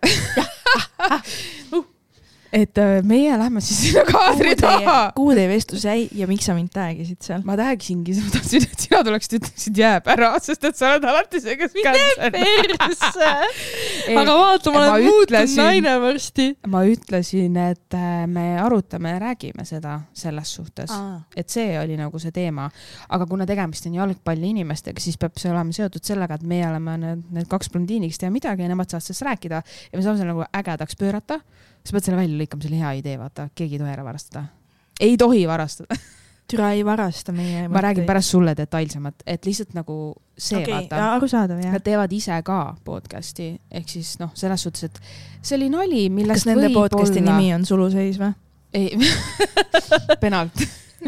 uh. Et meie lähme siis sinna kaadri taha. Kuhu teie vestlus jäi ja miks sa mind täägisid seal? Ma täägisingi, ma tahtsin, et sina tuleksid, ütleksid jääb ära, sest et sa oled alati see, kes käib. Mine persse! Aga vaata, ma olen muutunud naine varsti. Ma ütlesin, et me arutame ja räägime seda selles suhtes. Aa. Et see oli nagu see teema. Aga kuna tegemist on jalgpalli inimestega, siis peab see olema seotud sellega, et meie oleme need, need kaks blondiini, kes teha midagi ja nemad saavad sellest rääkida ja me saame selle nagu ägedaks pöörata. Sa pead selle välja lõikama, selle hea idee, vaata. Keegi ei tohi ära varastada. Ei tohi varastada. Türa ei varasta meie. Ma räägin pärast sulle detailsemalt, et lihtsalt nagu see okay, vaata. Arusaadav, jah. Nad teevad ise ka podcasti, ehk siis noh, selles suhtes, et see oli nali, millest kas nende podcasti olla... nimi on suluseis või? Ei, penalt.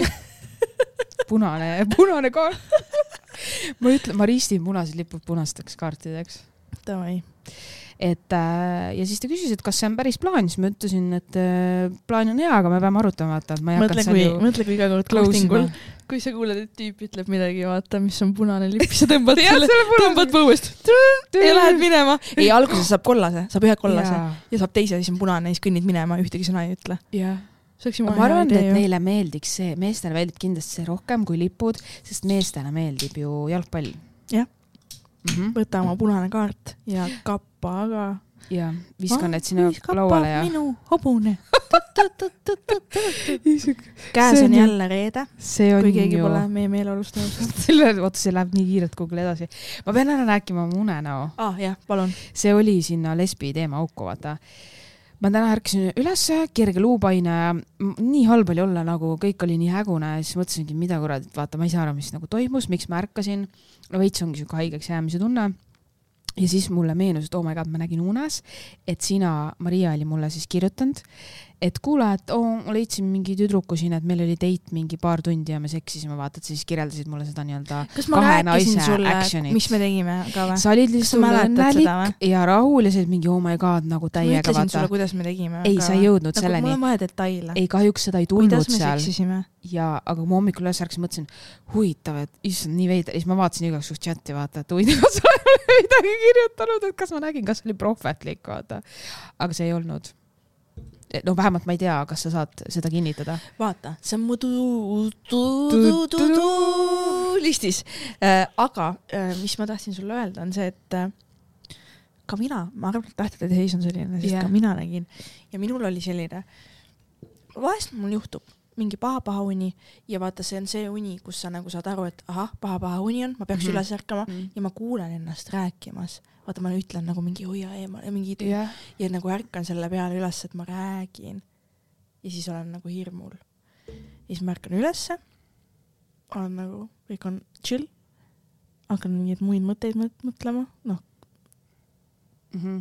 Punane, punane kaart. Ma ütlen, ma ristin punased lipud punasteks kaartideks. Tavai. Et, ja siis ta küsis, et kas see on päris plaan, siis ma ütlesin, et plaan on hea, aga me peame arutama, vaata, et ma ei mõtle, hakanud kui, ju... Mõtle, kui iga kord kohtingul, kui sa kuuled, et tüüp ütleb midagi, vaata, mis on punane lipp, sa tõmbad selle, tõmbad põuest ja lähed minema. Ei, alguses saab kollase, saab ühe kollase ja, ja saab teise, siis on punane, siis kõnnid minema ja ühtegi sõna ei ütle. Ja. Ma arvan, et neile meeldiks see, meestele meeldib kindlasti see rohkem kui lipud, sest meestele meeldib ju jalgpall. Jah. Mm-hmm. Võta oma punane kaart ja kappa, aga... Ja, viskan need sinna lauale ja... Minu hobune. käes on jälle reede, see on kui keegi ju... pole meie meeleolust nõus. Selle, oota, see läheb nii kiirelt Google edasi. Ma pean ära rääkima mu unenäo. Ah, jah, palun. See oli sinna lesbi teema auku, vaata. Ma täna ärkasin üles, kerge luupaine, nii halb oli olla, nagu kõik oli nii hägune, siis mõtlesingi, mida kurad, vaata, ma ei saa aru, mis nagu toimus, miks ma ärkasin. Veits ongi siuke haigeks jäämise tunne. Ja siis mulle meenus, et oh my god, ma nägin unes, et sina, Maria oli mulle siis kirjutanud, et kuule, et oh, ma leidsin mingi tüdruku siin, et meil oli date mingi paar tundi ja me seksisime, vaata, et siis kirjeldasid mulle seda nii-öelda kas ma rääkisin sulle, actionit. Mis me tegime ka või? Sa olid lihtsalt õnnelik ja rahul ja see mingi oh my god, nagu täiega vaata. Ma ütlesin sulle, kuidas me tegime. Ei, sa ei jõudnud nagu selleni. Mul on vaja detaile. Ei, kahjuks seda ei tulnud kuidas seal. Kuidas me seksisime? Ja, aga ma hommikul üles ärksin, mõtlesin, huvitav, et issand, nii veida. Ja siis ma vaatasin igaks suht chati, vaata, et huvitav, kas olen midagi kirjutanud, et kas ma nägin, kas oli prohvetlik, vaata. Aga see ei olnud. No vähemalt ma ei tea, kas sa saad seda kinnitada. Vaata, see on mu listis. Aga mis ma tahtsin sulle öelda on see, et ka mina, ma arvan, et tähtede seis on selline, sest yeah. ka mina nägin. Ja minul oli selline, vahest mul juhtub mingi paha-paha uni ja vaata, see on see uni, kus sa nagu saad aru, et aha, paha-paha uni on, ma peaks mm -hmm. üles ärkama mm -hmm. ja ma kuulen ennast rääkimas. Vaata, ma ütlen nagu mingi hoia eemal ja mingi yeah. ja nagu ärkan selle peale üles, et ma räägin. Ja siis olen nagu hirmul. Ja siis ma ärkan ülesse, olen nagu, kõik on chill, hakkan mingeid muid mõtteid mõtlema, noh. Mm -hmm.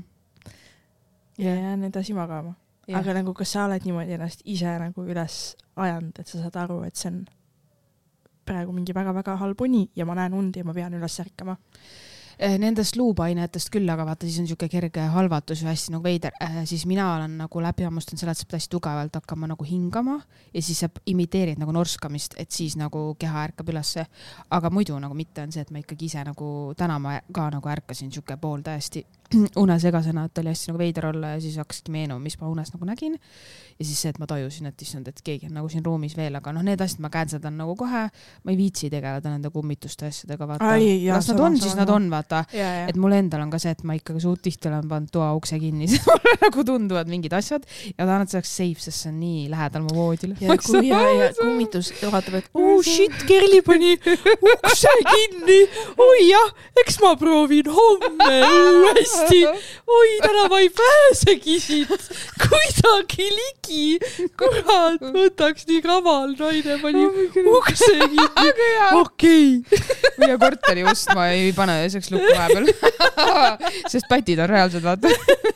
ja jään edasi magama. Ja. Aga nagu, kas sa oled niimoodi ennast ise nagu üles ajanud, et sa saad aru, et see on praegu mingi väga-väga halb uni ja ma näen und ja ma pean üles ärkama? Nendest luupainetest küll, aga vaata, siis on siuke kerge halvatus ja hästi nagu veider. Siis mina olen nagu läbi hammustan selle, et sa pead hästi tugevalt hakkama nagu hingama ja siis sa imiteerid nagu norskamist, et siis nagu keha ärkab ülesse. Aga muidu nagu mitte on see, et ma ikkagi ise nagu täna ma ka nagu ärkasin siuke pool täiesti unesegasena, et oli hästi nagu veider olla ja siis hakkaski meenu, mis ma unes nagu nägin. Ja siis see, et ma tajusin, et issand, et keegi on nagu siin ruumis veel, aga noh, need asjad ma käänsedan nagu kohe, ma ei viitsi tegeleda nende kummituste asjadega, vaata. Ai, jah, las nad sama, on, sama, siis nad on, vaata. Ja, ja. Et mul endal on ka see, et ma ikkagi suut tihti olen pannud toa ukse kinni, siis mulle nagu tunduvad mingid asjad ja tahan, et see oleks safe, sest see on nii lähedal mu voodile. Ja, kui, ja, ja kummitus vaatab, et oh shit, Kerli pani ukse kinni. Oi jah, eks ma proovin homme uuesti. Oi, täna ma ei pääsegi siit kuidagi ligi. Kurat, võtaks nii kaval naine pani oh ukse kinni. Okei. Okay. Ja korteri ust ma ei pane selleks lukku vahepeal. Sest pätid on reaalsed, vaata.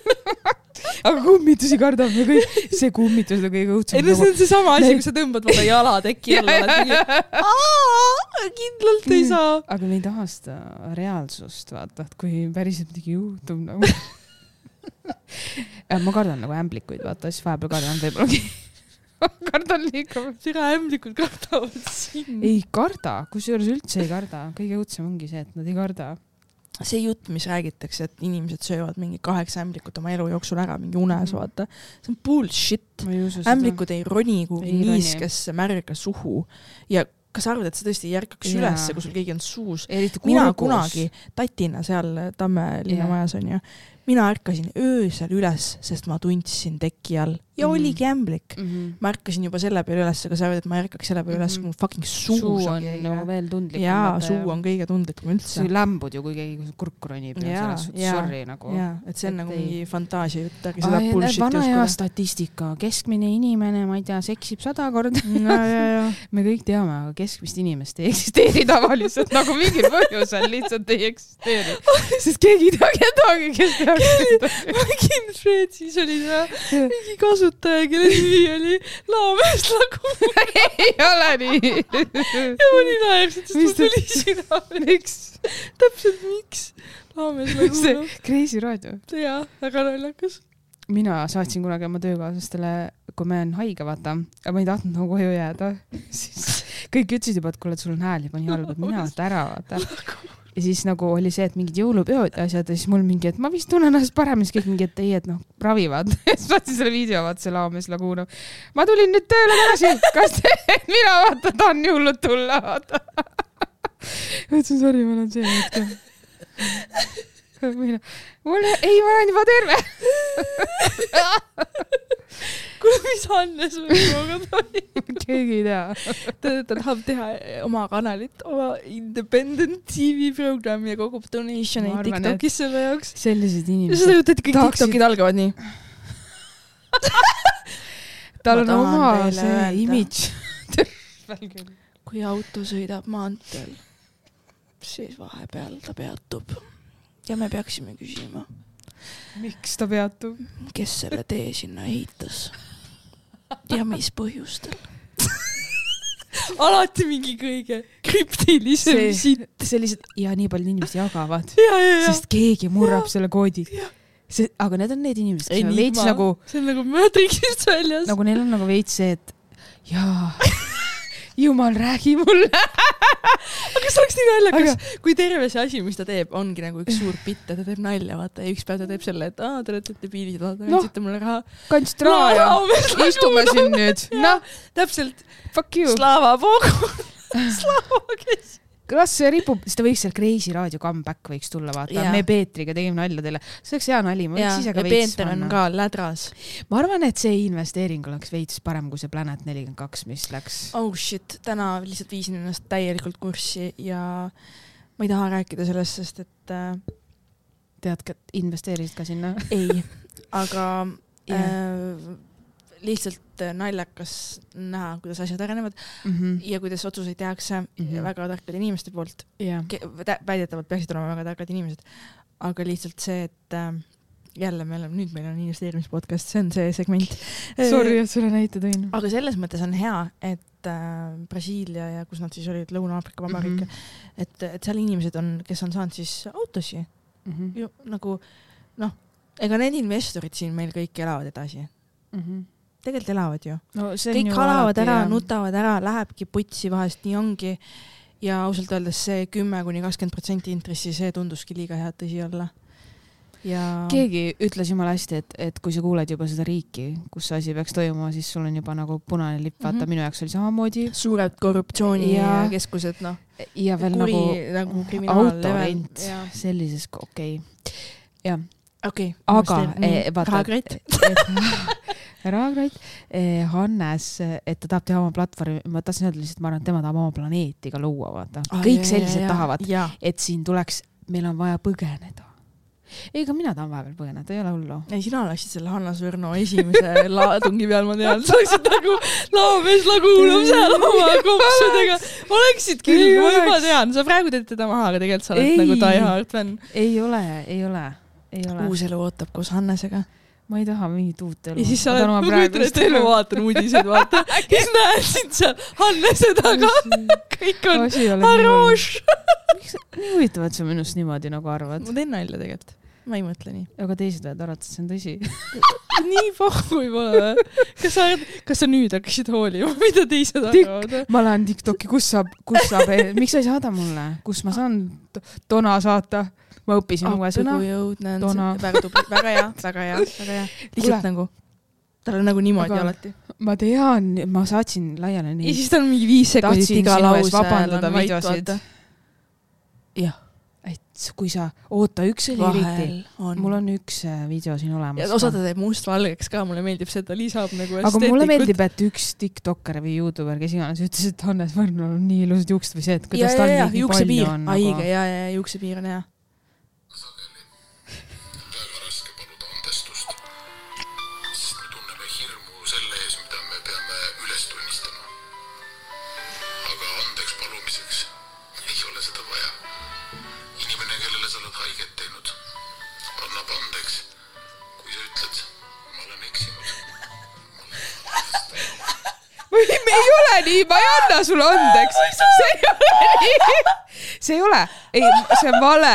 Aga kummitusi kardab me kõik. See kummitus on kõige õudsem. Ei, no see on see sama asi, kui sa tõmbad vaata jala teki alla. Kindlalt ei saa. Aga me ei taha seda reaalsust, vaata, et kui päriselt midagi juhtub nagu. Ma kardan nagu ämblikuid, vaata, siis vahepeal kardan võib-olla. Kardan liiga. Sega ämblikud kardavad siin. Ei karda, kusjuures üldse ei karda. Kõige õudsem ongi see, et nad ei karda. See jutt, mis räägitakse, et inimesed söövad mingi kaheksa ämblikut oma elu jooksul ära mingi unes, vaata. See on bullshit. Ämblikud ei roni kuhugi niiskesse märga suhu. Ja kas arvad, et sa tõesti ei järkaks ja. Ülesse, kui sul keegi on suus? Mina kunagi tatina seal Tamme linnamajas on ja mina ärkasin öösel üles, sest ma tundsin teki all. Ja mm -hmm. oligi ämblik. Mm -hmm. Ma ärkasin juba selle peale üles, aga sa arvad, et ma ärkaks selle peale üles, kui mul fucking suu, suu on no, veel tundlikum. Jaa, suu on kõige tundlikum üldse. See lämbud ju, kui keegi kurku ronib. Ja, ja, sorry, nagu. Ja, et see on nagu mingi fantaasia jutt, aga seda bullshit vana ja statistika. Keskmine inimene, ma ei tea, seksib sada korda. No, ja, ja. Me kõik teame, aga keskmist inimest ei eksisteeri tavaliselt, nagu mingil põhjusel lihtsalt ei eksisteeri. Sest keegi ei tea kedagi, kes teaks. Ma nägin Fredsis oli ta mingi kasutaja, kelle nimi oli Laamees Lagu. Ei ole nii. Ja ma nii naersin, sest ma tuli sina. Miks? Täpselt miks? Laamees Lagu. See Kreisi raadio. Jaa, väga naljakas. Mina saatsin kunagi oma töökaaslastele, kui me on haige, vaata, aga ma ei tahtnud nagu koju jääda. Siis kõik ütlesid juba, et kuule, et sul on hääl juba nii halb, et mina vaata ära, vaata. Ja siis nagu oli see, et mingid jõulupeod ja asjad ja siis mul mingi, et ma vist tunnen ennast parem, siis kõik mingi, et ei, et noh, ravivad. Siis vaatasin selle video, vaata see Laamees Laguna. Ma tulin nüüd tööle tagasi. Kas te, mina vaata, tahan nii hullud tulla, vaata. Mõtlesin, sorry, ma olen see hetke. Mina, mulle, ei, ma olen juba terve. Kuule, mis Hannes minuga toimub? Keegi ei tea. Ta, ta tahab teha oma kanalit, oma independent T V programmi ja kogub donation'eid TikTokis selle jaoks. Sellised inimesed. Seda jutt, et kõik taaksid... TikTokid algavad nii. Tal on oma see imidž. Kui auto sõidab maanteel, siis vahepeal ta peatub. Ja me peaksime küsima. Miks ta peatub? Kes selle tee sinna ehitas? Ja mis põhjustel? Alati mingi kõige krüptilisem sitt. Sellised, ja nii palju inimesed jagavad. Ja, ja, ja. Sest keegi murrab ja, selle koodi. Ja. See, aga need on need inimesed, kes on veits nagu... See on nagu Matrixist väljas. Nagu neil on nagu veits see, et jaa... Jumal, räägi mulle. Aga see oleks nii naljakas, aga... kui terve see asi, mis ta teeb, ongi nagu üks suur pitt, ta teeb nalja, vaata, ja üks päev ta teeb selle, et aa, te olete debiilid, vaata, no, kandsite mulle raha. Kandsid raha ja istume siin nüüd. No, täpselt. Fuck you. Slava Bogu. Slava kes. Kas see ripub, siis ta võiks seal Kreisi raadio comeback võiks tulla, vaata. Ja. Me Peetriga tegime nalja teile. See oleks hea nali, ma võiks ise ka veits Peeter on ka lädras. Ma arvan, et see investeering oleks veits parem kui see Planet nelikümmend kaks, mis läks. Oh shit, täna lihtsalt viisin ennast täielikult kurssi ja ma ei taha rääkida sellest, sest et... Tead, et investeerisid ka sinna? Ei, aga... Yeah. Äh, lihtsalt naljakas näha, kuidas asjad arenevad mm -hmm. ja kuidas otsuseid tehakse mm -hmm. väga tarkade inimeste poolt. Yeah. Väidetavalt peaksid olema väga tarkad inimesed. Aga lihtsalt see, et äh, jälle me oleme, nüüd meil on investeerimispodcast, see on see segment. Sorry, et sulle näite tõin. Aga selles mõttes on hea, et äh, Brasiilia ja kus nad siis olid, Lõuna-Aafrika Vabariik, mm -hmm. et, et seal inimesed on, kes on saanud siis autosi. Mm -hmm. ju, nagu, noh, ega need investorid siin meil kõik elavad edasi. Mm -hmm. Tegelikult elavad ju. No, kõik halavad ära, ja... nutavad ära, lähebki putsi vahest, nii ongi. Ja ausalt öeldes see kümme kuni kakskümmend protsenti intressi, see tunduski liiga head tõsi olla. Ja... Keegi ütles jumala hästi, et, et kui sa kuuled juba seda riiki, kus see asi peaks toimuma, siis sul on juba nagu punane lipp. Vaata, mm -hmm. minu jaoks oli samamoodi. Suured korruptsiooni ja keskused, noh. Ja veel kuri, nagu, nagu kriminaal autorent. Sellises, okei. Okay. Ja. Okei. Okay. Aga, eh, vaata. Raagrait. Raagrait, eh, Hannes, et ta tahab teha oma platvormi, ma tahtsin öelda lihtsalt, ma arvan, et tema tahab oma planeeti ka luua, vaata. Ah, kõik jah, sellised jah, tahavad, jah. Et siin tuleks, meil on vaja põgeneda. Ei, ka mina tahan vahepeal põgeneda, ei ole hullu. Ei, sina läksid selle Hannes Võrno esimese laadungi peal, ma tean, sa oleksid nagu laomees laguunum seal oma kopsudega. Oleksid küll, ma juba tean, sa praegu teed teda maha, aga tegelikult sa oled ei, nagu die hard fan. Ei ole, ei ole, ei ole. Uus elu ootab koos Hannesega. Ma ei taha mingit uut elu. Ja siis sa oled, ma mõtlen, et elu vaatan uudised, vaata. Siis näed sind seal Hannese taga. Kõik on arooš. Nii huvitav, et sa minust niimoodi nagu arvad. Ma teen nalja tegelikult. Ma ei mõtle nii. Aga teised võivad arvata, et see on tõsi. Nii pohhu ei pole. Kas sa, kas sa nüüd hakkasid hoolima? Mida teised arvavad? Ma lähen TikToki, kus saab, kus saab, miks sa ei saada mulle? Kus ma saan tona saata? Ma õppisin uue sõna. Tona. Väga tubli, väga hea, väga hea, väga hea. Lihtsalt nagu, tal on nagu niimoodi aga, alati. Ma tean, ma saatsin laiale neid. Ja siis tal on mingi viis sekundit iga lause. Vabandada videosid. Jah. Et kui sa, oota üks eriti, mul on üks video siin olemas. Ja osa ta teeb mustvalgeks ka, mulle meeldib see, et ta lisab nagu esteetikut. Aga mulle meeldib, et üks tiktoker või YouTuber, kes iganes ütles, et Hannes Võrnol on nii ilusad juuksed või see, et kuidas ja, tal ja, nii ja, palju on. Aiga, ja, ja, juuksepiir on hea. Me ei ole nii, ma ei anna sulle andeks. See ei ole nii. See ei ole. Ei, see on vale.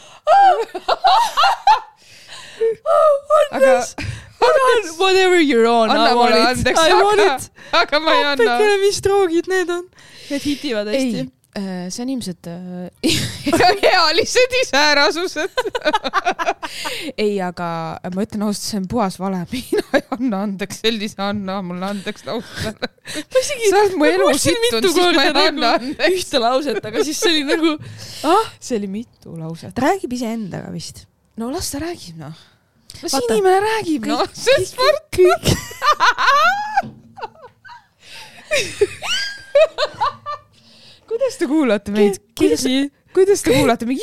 Aga whatever you're on, I want it. I want it. Aga ma ei anna. Appekene, mis droogid need on? Need hitivad hästi. See on ilmselt ealised iseärasused. Ei, aga ma ütlen ausalt, see on puhas vale. Mina ei anna andeks, sellise anna mulle andeks lausele. Sa oled mu elu sittunud, siis ma ei anna andeks. Ühte lauset, aga siis see oli nagu... Ah? See oli mitu lauset. Ta räägib ise endaga vist. No las ta räägib, noh. Las inimene räägib, noh. See on sport. kuidas te kuulate meid? Kuidas, kuidas te kuulate meid?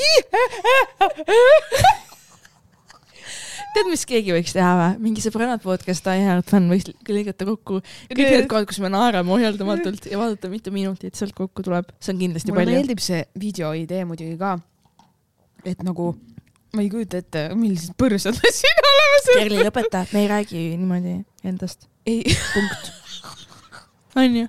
Tead, mis keegi võiks teha või? Mingi sõbrannad podcast I Heart Fan võiks lõigata kokku kõik need kohad, kus me naerame ohjeldamatult ja vaadata, mitu minutit sealt kokku tuleb. See on kindlasti mulle palju. Mulle meeldib see videoidee muidugi ka, et nagu ma ei kujuta ette, millised põrsad me siin oleme. Kerli, lõpeta, me ei räägi niimoodi endast. Ei. Punkt. On ju?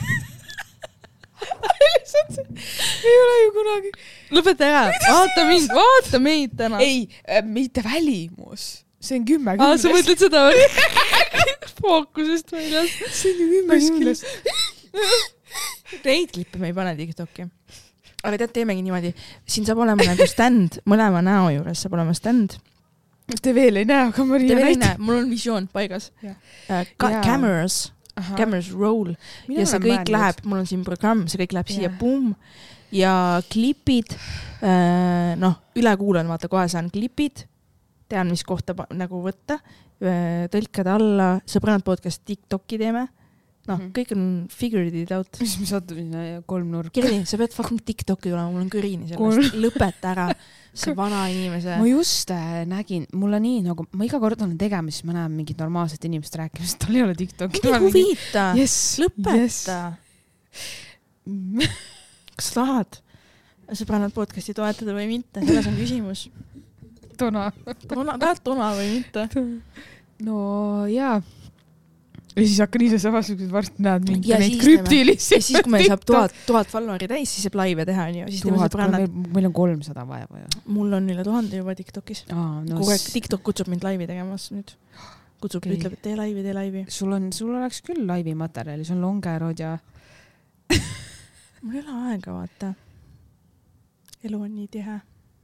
ei ole ju kunagi. Lõpeta ära, vaata mind, vaata meid täna. Ei, mitte välimus. See on kümme kümnest. Aa, sa mõtled seda või? Fookusest väljas. See on ju kümme kümnest. Neid klippe me ei pane TikTok'i. Aga tead, teemegi niimoodi. Siin saab olema nagu stand, mõlema näo juures saab olema stand. Te veel ei näe, aga Maria Te veel ei näe, mul on visioon paigas. Uh, ka- cameras. Aha. Cameras roll. Mina ja see kõik mõelnud. Läheb, mul on siin programm, see kõik läheb yeah. siia boom ja klipid, äh, noh, üle kuulan, vaata, kohe saan klipid, tean, mis kohta nagu võtta, tõlkad alla, sõbrannad podcast TikTok'i teeme, noh, mm-hmm. kõik on figured it out. Mis me sattume kolm nurka? Kerli, sa pead fucking TikTok'i tulema, mul on kõrini sellest, lõpeta ära, see vana inimese. Ma just äh, nägin, mulle nii nagu, ma iga kord olen tegema, siis ma näen mingit normaalset inimest rääkimist, tal ei ole TikTok'i. Mingi huvita, yes, lõpeta. Yes. Kas sa tahad sõbrannad podcasti toetada või mitte? Selles on küsimus. Tona. Tona, tahad tona või mitte? No jaa. Ja siis hakkan ise samasugused varsti näed mingi neid krüptilisi. Ja siis, kui meil saab tuhat, tuhat followeri täis, siis saab laive teha. Nii, siis tuhat, meil, meil on kolmsada vaja vaja. Mul on üle tuhande juba TikTokis. Aa, no Kogu aeg TikTok kutsub mind laivi tegemas nüüd. Kutsub, okay. Ütleb, et tee laivi, tee laivi. Sul, on, sul oleks küll laivi materjali, sul on longerod ja... Mul ei ole aega, vaata. Elu on nii tihe.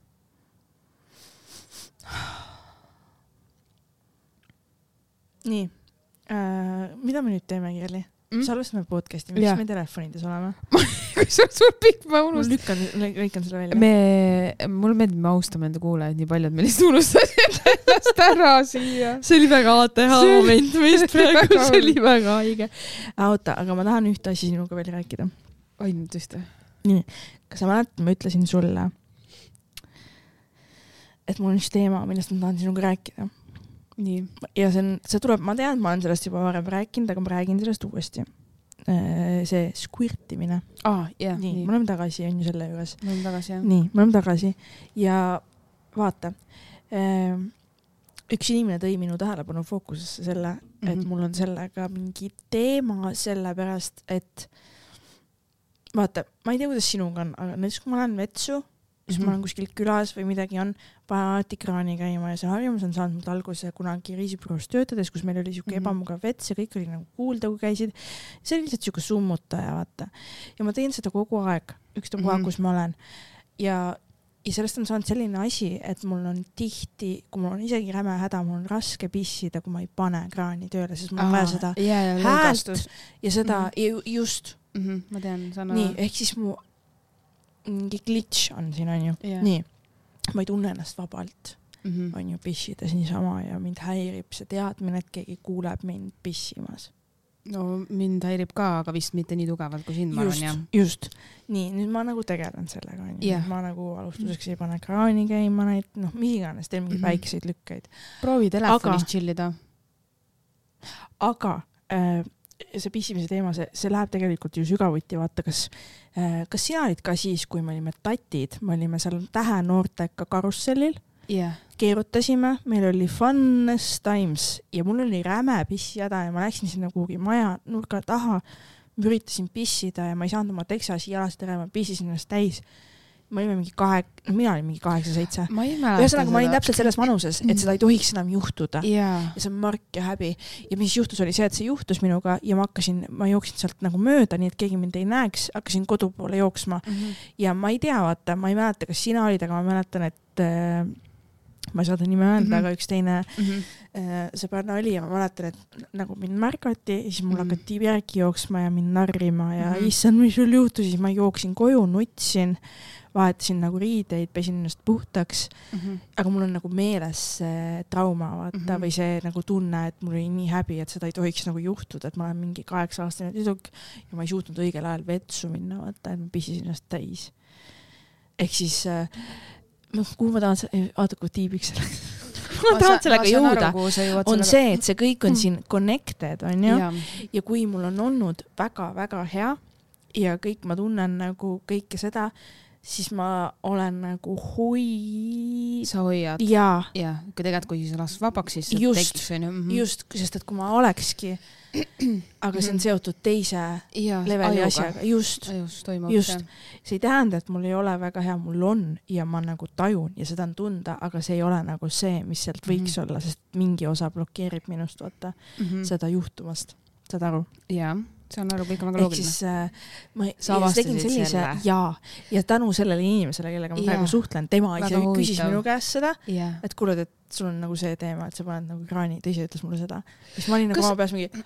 Nii. Äh, mida me nüüd teeme, Kerli? Mm? Salvestame podcasti, miks me telefonides oleme? Kui sul sul pikk, ma unustan. Lükkan, lükkan selle välja. Me, mul meeldib, me austame enda kuulajaid nii palju, et me lihtsalt unustasid ennast ära siia. See oli väga A T H moment meist praegu, see oli väga haige. Oota, aga ma tahan ühte asja sinuga veel rääkida. Ainult ühte. Nii, kas sa mäletad, ma ütlesin sulle, et mul on üks teema, millest ma tahan sinuga rääkida. Nii. Ja see, on, see tuleb, ma tean, ma olen sellest juba varem rääkinud, aga ma räägin sellest uuesti. See squirtimine. Ah, yeah, nii, nii. Me oleme tagasi, on ju selle juures. Me oleme tagasi, jah. Nii, me oleme tagasi. Ja vaata, üks inimene tõi minu tähelepanu fookusesse selle, et mm-hmm. mul on sellega mingi teema sellepärast, et vaata, ma ei tea, kuidas sinuga on, aga näiteks kui ma lähen vetsu, siis mm-hmm. ma olen kuskil külas või midagi on, panen alati kraani käima ja see harjumus on saanud mult alguse kunagi reisibüroos töötades, kus meil oli siuke mm-hmm. ebamugav vets ja kõik oli nagu kuulda, kui käisid. See oli lihtsalt siuke summutaja, vaata. Ja ma teen seda kogu aeg, ükstapuha, mm-hmm. kus ma olen. Ja, ja sellest on saanud selline asi, et mul on tihti, kui mul on isegi räme häda, mul on raske pissida, kui ma ei pane kraani tööle, sest mul on vaja seda yeah, häält ja seda mm-hmm. just. Mm-hmm. Ma tean, sana... Nii, ehk siis mu mingi glitch on siin, on ju. Yeah. Nii, ma ei tunne ennast vabalt, mm-hmm. on ju, pissides niisama ja mind häirib see teadmine, et keegi kuuleb mind pissimas. No mind häirib ka, aga vist mitte nii tugevalt kui sind, ma arvan, jah. Just, nii, nüüd ma nagu tegelen sellega, on ju. Yeah. Ma nagu alustuseks ei pane kraani käima neid, noh, mis iganes, teen mingi mm-hmm. väikseid lükkeid. Proovi telefonis aga, chillida. Aga äh, see pissimise teema, see, see läheb tegelikult ju sügavuti, vaata, kas, äh, kas sina olid ka siis, kui me olime tatid, me olime seal Tähe noorteka karussellil, yeah. keerutasime, meil oli funnest times ja mul oli räme pissijada ja ma läksin sinna kuhugi maja nurga taha, üritasin pissida ja ma ei saanud oma teksasi jalast ära, ma pissisin ennast täis. Ma olin mingi kahe, no mina olin mingi kaheksa seitse. Ma ei mäleta Ühesõnaga, ma olin täpselt selles vanuses, et seda ei tohiks enam juhtuda. Yeah. Ja see on mark ja häbi. Ja mis juhtus oli see, et see juhtus minuga ja ma hakkasin, ma jooksin sealt nagu mööda, nii et keegi mind ei näeks, hakkasin kodu poole jooksma. Mm-hmm. Ja ma ei tea, vaata, ma ei mäleta, kas sina olid, aga ma mäletan, et ma ei saa ta nime öelda mm, -hmm. aga üks teine mm -hmm. sõbranna oli ja ma mäletan, et nagu mind märgati ja siis mul mm -hmm. hakati järgi jooksma ja mind narrima ja mm -hmm. issand, mis sul juhtus, siis ma jooksin koju, nutsin, vahetasin nagu riideid, pesin ennast puhtaks mm, -hmm. aga mul on nagu meeles see trauma, vaata mm, -hmm. või see nagu tunne, et mul oli nii häbi, et seda ei tohiks nagu juhtuda, et ma olen mingi kaheksa aastane tüdruk ja ma ei suutnud õigel ajal vetsu minna, vaata, et ma pissisin ennast täis. Ehk siis noh, kuhu ma tahan, vaata kui tiibiks ma tahan sellega jõuda, on see, et see kõik on siin connected, on ju, ja. ja kui mul on olnud väga-väga hea ja kõik ma tunnen nagu kõike seda, siis ma olen nagu hoi... Sa hoiad. Ja. Ja, kui tegelikult, kui sa lased vabaks, siis just, tekiks, on ju. Mm -hmm. Just, sest et kui ma olekski, aga see on seotud teise ja, leveli ajuga. Asjaga. Just, Ajus, toimub, just. See ei tähenda, et mul ei ole väga hea, mul on ja ma nagu tajun ja seda on tunda, aga see ei ole nagu see, mis sealt võiks mm -hmm. olla, sest mingi osa blokeerib minust, vaata, mm -hmm. seda juhtumast. Saad aru? Jaa. See on aru, kõik on väga loogiline. Ehk siis äh, ma tegin sellise ja, ja tänu sellele inimesele, kellega ma praegu suhtlen, tema ise küsis minu käest seda, yeah. et kuule, et sul on nagu see teema, et sa paned nagu kraani, ta ise ütles mulle seda. Siis ma olin nagu Kas... oma peas mingi,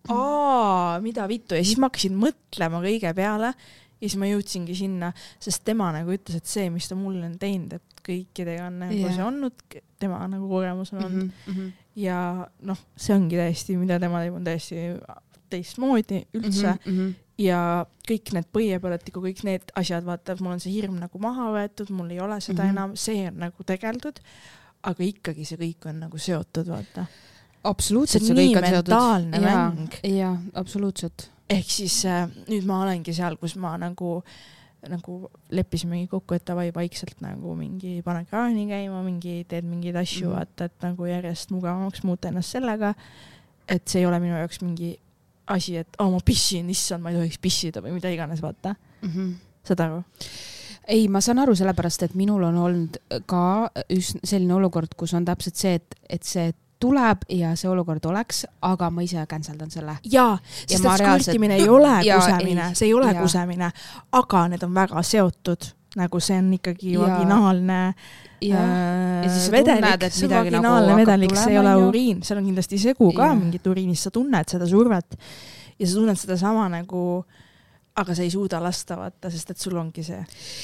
aa, mida vittu, ja siis ma hakkasin mõtlema kõige peale ja siis ma jõudsingi sinna, sest tema nagu ütles, et see, mis ta mulle on teinud, et kõikidega on nagu yeah. see olnud, tema nagu kogemus on olnud mm -hmm. ja noh, see ongi täiesti, mida tema teeb, on täiesti teistmoodi üldse mm -hmm. ja kõik need põiepõletiku, kõik need asjad, vaata, mul on see hirm nagu maha võetud, mul ei ole seda mm -hmm. enam, see on nagu tegeldud, aga ikkagi see kõik on nagu seotud, vaata. Absoluutselt see, see kõik on seotud. Mentaalne ja, mäng. Jaa, absoluutselt. Ehk siis äh, nüüd ma olengi seal, kus ma nagu nagu leppisimegi kokku, et davai vaikselt nagu mingi pane kraani käima, mingi teed mingeid asju, mm -hmm. vaata, et nagu järjest mugavamaks muuta ennast sellega, et see ei ole minu jaoks mingi asi, et oh, ma pissin, issand, ma ei tohiks pissida või mida iganes, vaata. Mm -hmm. Saad aru? Ei, ma saan aru sellepärast, et minul on olnud ka üs- selline olukord, kus on täpselt see, et, et see tuleb ja see olukord oleks, aga ma ise canceldan selle. Jaa, sest ja et skrõltimine ei ole ja, kusemine, ei, see ei ole ja. kusemine, aga need on väga seotud, nagu see on ikkagi ja. vaginaalne ja. Äh, ja siis vedelik, see vaginaalne nagu vedelik, see ei ole uriin, seal on kindlasti segu ka ja. mingit uriinist, sa tunned seda survet ja sa tunned seda sama nagu, aga sa ei suuda lasta, vaata, sest et sul ongi see.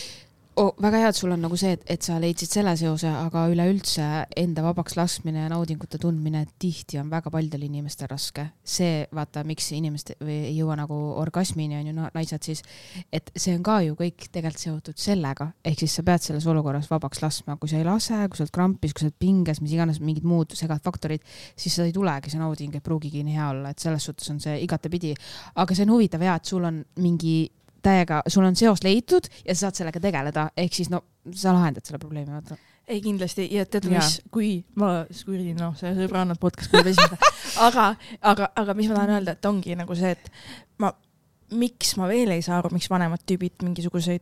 Oh, väga hea, et sul on nagu see, et, et sa leidsid selle seose, aga üleüldse enda vabaks laskmine ja naudingute tundmine tihti on väga paljudel inimestel raske. See, vaata, miks inimesed ei jõua nagu orgasmini, on ju naised siis, et see on ka ju kõik tegelikult seotud sellega, ehk siis sa pead selles olukorras vabaks laskma, kui sa ei lase, kui sa oled krampis, kui sa oled pinges, mis iganes mingid muud segad faktorid, siis sa ei tulegi, see nauding ei pruugigi nii hea olla, et selles suhtes on see igatepidi. Aga see on huvitav ja, et sul on mingi täiega, sul on seos leitud ja sa saad sellega tegeleda, ehk siis no sa lahendad selle probleemi, vaata. Ei kindlasti, ja tead, mis, kui ma skurin, noh, see sõbrannad podcast kuuleb esimene, aga, aga, aga mis ma tahan öelda, et ongi nagu see, et ma, miks ma veel ei saa aru, miks vanemad tüübid mingisuguseid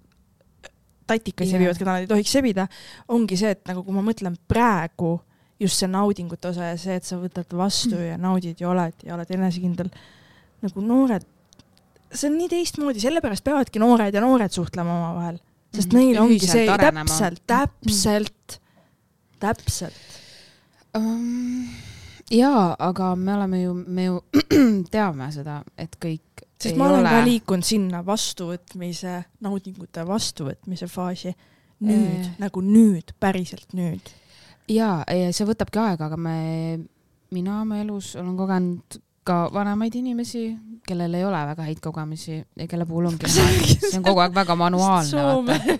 tatikaid sebivad, keda nad ei tohiks sebida, ongi see, et nagu kui ma mõtlen praegu just see naudingute osa ja see, et sa võtad vastu ja naudid ja oled ja oled enesekindel, nagu noored, see on nii teistmoodi, sellepärast peavadki noored ja noored suhtlema oma vahel. Sest mm -hmm. neil ongi see arenema. täpselt, täpselt, täpselt. Um, jaa, aga me oleme ju, me ju teame seda, et kõik sest ma olen ole... ka liikunud sinna vastuvõtmise, naudingute vastuvõtmise faasi. Nüüd, e... nagu nüüd, päriselt nüüd. Jaa, see võtabki aega, aga me, mina oma elus olen kogenud ka vanemaid inimesi, kellel ei ole väga häid kogemusi ja kelle puhul ongi see on kogu aeg väga manuaalne.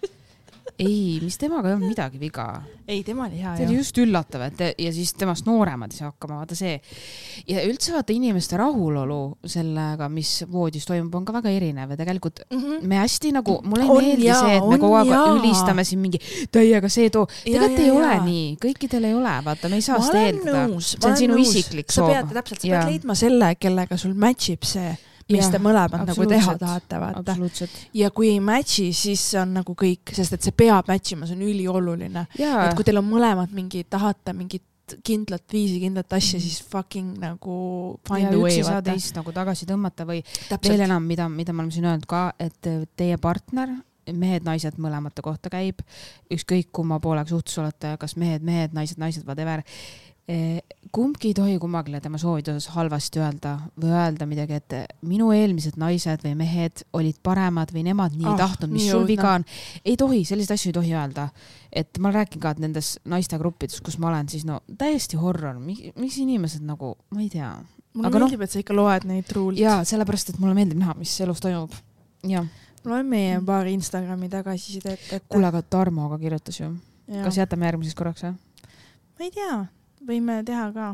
Ei, mis temaga ei olnud midagi viga. Ei, tema oli hea. See oli just üllatav, et te, ja siis temast nooremad ei saa hakkama, vaata see. Ja üldse vaata inimeste rahulolu sellega, mis voodis toimub, on ka väga erinev ja tegelikult mm -hmm. me hästi nagu, mulle ei on meeldi jaa, see, et me kogu aeg ülistame siin mingi täiega see too. Tegelikult ei ole nii, kõikidel ei ole, vaata, me ei saa seda eeldada. See on sinu nõus. Isiklik soov. Sa pead täpselt, sa pead leidma selle, kellega sul matchib see, mis ja, te mõlemad nagu teha tahate, vaata. Ja kui ei matchi, siis see on nagu kõik, sest et see peab matchima, see on ülioluline. Et kui teil on mõlemad mingi, tahate mingit kindlat viisi, kindlat asja, siis fucking nagu find ja a way. Ja üks ei saa teist nagu tagasi tõmmata või täpselt. Veel enam, mida, mida ma olen siin öelnud ka, et teie partner mehed, naised mõlemate kohta käib, ükskõik kumma poolega suhtes olete, kas mehed, mehed, naised, naised, whatever. Kumbki ei tohi kummagile tema soovide osas halvasti öelda või öelda midagi, et minu eelmised naised või mehed olid paremad või nemad nii oh, tahtnud, mis sul viga on. Ei tohi, selliseid asju ei tohi öelda. Et ma räägin ka, et nendes naiste gruppides, kus ma olen, siis no täiesti horror. Mis inimesed nagu, ma ei tea. Mulle Aga meeldib, no, et sa ikka loed neid truult. Jaa, sellepärast, et mulle meeldib näha, mis elus toimub. Ja. Mul on meie paari Instagrami tagasiside. Et, et... Kuule, aga Tarmo aga kirjutas ju. Ja. Kas jätame järgmises korraks? Ja? Ma ei tea. Võime teha ka.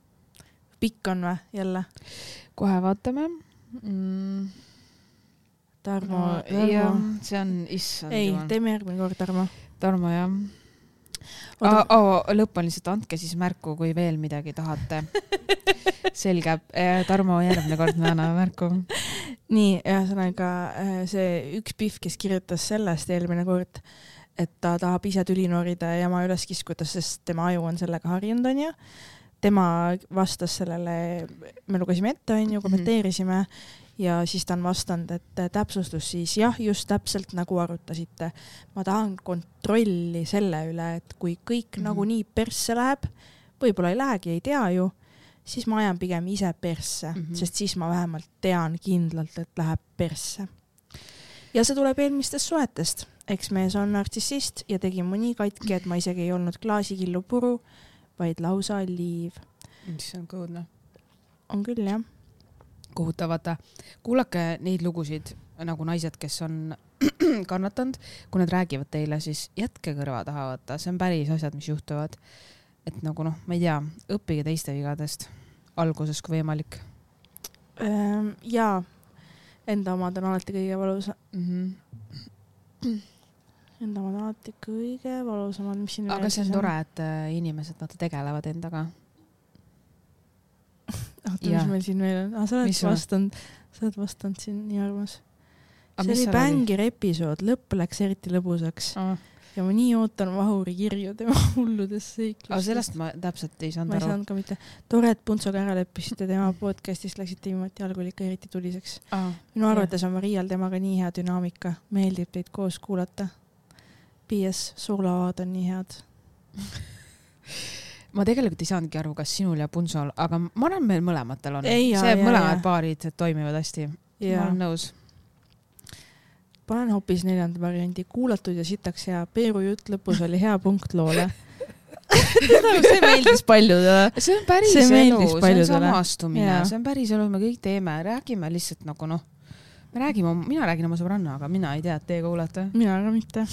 Pikk on või jälle? Kohe vaatame. Mm. Tarmo. No, Tarmo. See on issand. Ei, jumal. Teeme järgmine kord, Tarmo. Tarmo, jah. Oh, oh, lõpp on lihtsalt, andke siis märku, kui veel midagi tahate. Selge. Tarmo, järgmine kord me anname märku. Nii, ühesõnaga see üks pihv, kes kirjutas sellest eelmine kord, et ta tahab ise tüli noorida ja ma üles kiskuda, sest tema aju on sellega harjunud, on ju. Tema vastas sellele, me lugesime ette, on ju, kommenteerisime ja siis ta on vastanud, et täpsustus siis jah, just täpselt nagu arutasite. Ma tahan kontrolli selle üle, et kui kõik mm-hmm. nagu nii persse läheb, võib-olla ei lähegi, ei tea ju, siis ma ajan pigem ise persse, mm-hmm. sest siis ma vähemalt tean kindlalt, et läheb persse. Ja see tuleb eelmistest suhetest. Eks mees on nartsissist ja tegi mu nii katki, et ma isegi ei olnud klaasikillu puru, vaid lausa liiv. See on kõudne. On küll, jah. Kohutav, vaata. Kuulake neid lugusid, nagu naised, kes on kannatanud. Kui nad räägivad teile, siis jätke kõrva taha, vaata. See on päris asjad, mis juhtuvad. Et nagu noh, ma ei tea, õppige teiste vigadest alguses, kui võimalik. Ähm, jaa. Enda omad on alati kõige valusa. Mm-hmm. Enda omad on alati kõige valusamad, mis siin aga see on tore, et inimesed nad tegelevad endaga. Oota, mis meil siin veel on? Ah, sa oled vastanud, sa oled vastanud siin nii armas. A, see oli Bängir episood, lõpp läks eriti lõbusaks. Ah. Ja ma nii ootan Vahuri kirju tema hulludest seiklustest. Aga sellest ma täpselt ei saanud aru. Ma ei saanud ka mitte. Tore, et Puntsoga ära leppisite tema podcastist, läksite viimati algul ikka eriti tuliseks. Ah, Minu arvates on Marial temaga nii hea dünaamika. Meeldib teid koos kuulata. P S soolavad on nii head. Ma tegelikult ei saanudki aru, kas sinul ja Puntsol, aga ma arvan, meil mõlematel on. Ei, see ja, mõlemad ja. paarid toimivad hästi. Ja. Ma olen nõus. Panen hoopis neljanda variandi. Kuulatud ja sitaks hea. Peeru jutt lõpus oli hea punkt loole. see meeldis paljudele. See on päris see elu, see on samastumine. Ja. See on päris elu, me kõik teeme. Räägime lihtsalt nagu noh. Me räägime, mina räägin oma sõbranna, aga mina ei tea, et teie kuulate. Mina ka mitte.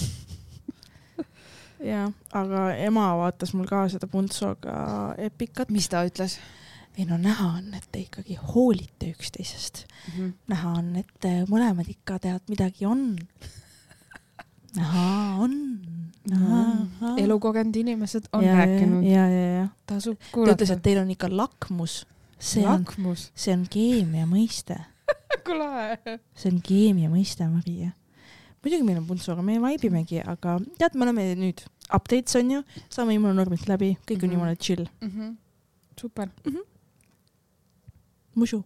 ja, aga ema vaatas mul ka seda Puntsoga epikat. Mis ta ütles? Ei no näha on, et te ikkagi hoolite üksteisest. Mm-hmm. Näha on, et mõlemad ikka tead midagi on. Näha on. Näha. Elukogenud inimesed on ja, rääkinud. Ja, ja, ja. Tasub Ta kuulata. ütles, et teil on ikka lakmus. See lakmus? On, see on keemia mõiste. Kule. See on keemia mõiste, Maria. Muidugi meil on Puntsoga, me vaibimegi, aga tead, me oleme nüüd updates on ju, saame immunonormit läbi, kõik on mm-hmm. jumala chill. Mm-hmm. Super. Mm-hmm. Musu.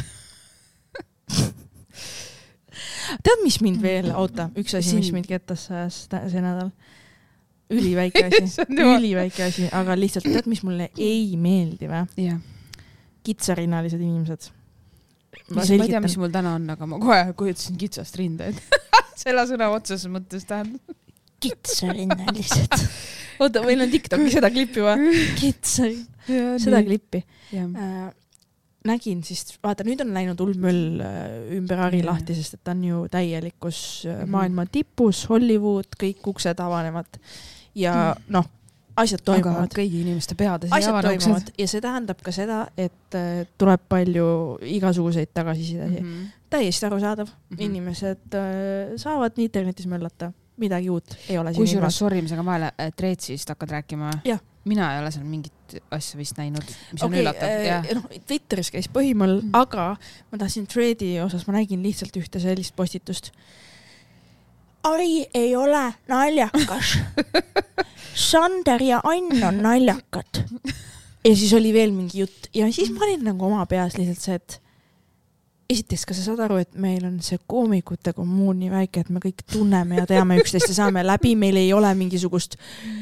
Tead, mis mind veel, oota, üks asi, mis mind kettas see nädal. Üliväike asi, üliväike asi, aga lihtsalt tead, mis mulle ei meeldi või? Yeah. Kitsarinnalised inimesed. Ma, ma ei tea, mis mul täna on, aga ma kohe kujutasin kitsast rindeid. Selle sõna otseses mõttes tähendab. Kitsarinnalised. Oota, meil on TikToki seda klippi või? Kitsari. Seda nii. Klippi. Äh, nägin siis, vaata, nüüd on läinud ulmöll ümber Ari yeah. lahti, sest et ta on ju täielikus mm-hmm. maailma tipus, Hollywood, kõik uksed avanevad ja mm. noh, asjad toimuvad. Aga kõigi inimeste peades ei avane uksed. Ja see tähendab ka seda, et tuleb palju igasuguseid tagasisidasi. Mm-hmm. Täiesti arusaadav. Mm-hmm. Inimesed äh, saavad internetis möllata. Midagi uut ei ole. Kui suures sorrimisega vahele Treetsist hakkad rääkima? Jah. Mina ei ole seal mingit asja vist näinud, mis on okay, üllatav. Äh, no, Twitteris käis põhimõl, mm. aga ma tahtsin Threadi osas, ma nägin lihtsalt ühte sellist postitust. Ari ei ole naljakas. Sander ja Ann on naljakad. Ja siis oli veel mingi jutt. Ja siis ma olin nagu oma peas lihtsalt see, et esiteks, kas sa saad aru, et meil on see koomikute kommuun nii väike, et me kõik tunneme ja teame üksteist ja saame läbi, meil ei ole mingisugust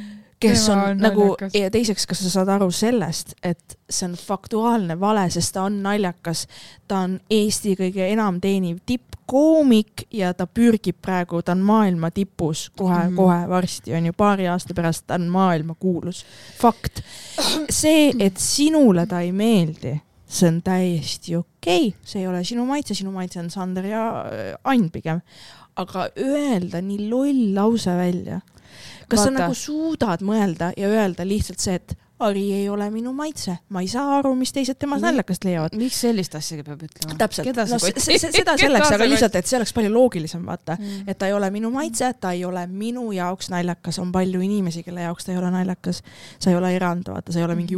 kes on, on nagu, ja teiseks, kas sa saad aru sellest, et see on faktuaalne vale, sest ta on naljakas, ta on Eesti kõige enam teeniv tippkoomik ja ta pürgib praegu, ta on maailma tipus kohe, mm. kohe varsti, on ju paari aasta pärast, ta on maailma kuulus. Fakt. See, et sinule ta ei meeldi, see on täiesti okei, okay. See ei ole sinu maitse, sinu maitse on Sander ja Ain pigem, aga öelda nii loll lause välja. Kas Vaata. Sa nagu suudad mõelda ja öelda lihtsalt see, et Ari ei ole minu maitse, ma ei saa aru, mis teised temas naljakast leiavad. Miks sellist asja peab ütlema? Täpselt, no, seda selleks, aga lihtsalt, et see oleks palju loogilisem, vaata, mm. et ta ei ole minu maitse, ta ei ole minu jaoks naljakas, on palju inimesi, kelle jaoks ta ei ole naljakas, sa ei ole erand, vaata, sa ei ole mingi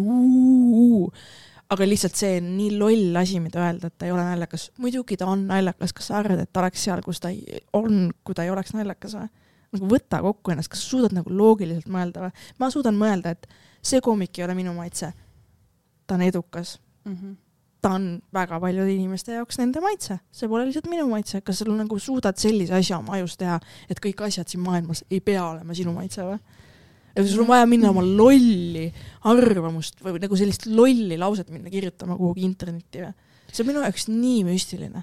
uu, aga lihtsalt see on nii loll asi, mida öelda, et ta ei ole naljakas. Muidugi ta on naljakas, kas sa arvad, et ta oleks seal, kus ta on, kui ta ei oleks naljakas või? Nagu võtta kokku ennast, kas sa suudad nagu loogiliselt mõelda või? Ma suudan mõelda, et see koomik ei ole minu maitse. Ta on edukas. Mm-hmm. Ta on väga paljude inimeste jaoks nende maitse. See pole lihtsalt minu maitse. Kas sa nagu suudad sellise asja oma ajus teha, et kõik asjad siin maailmas ei pea olema sinu maitse või? Ja sul on vaja minna oma lolli arvamust või nagu sellist lolli lauset minna kirjutama kuhugi internetti või? See on minu jaoks nii müstiline.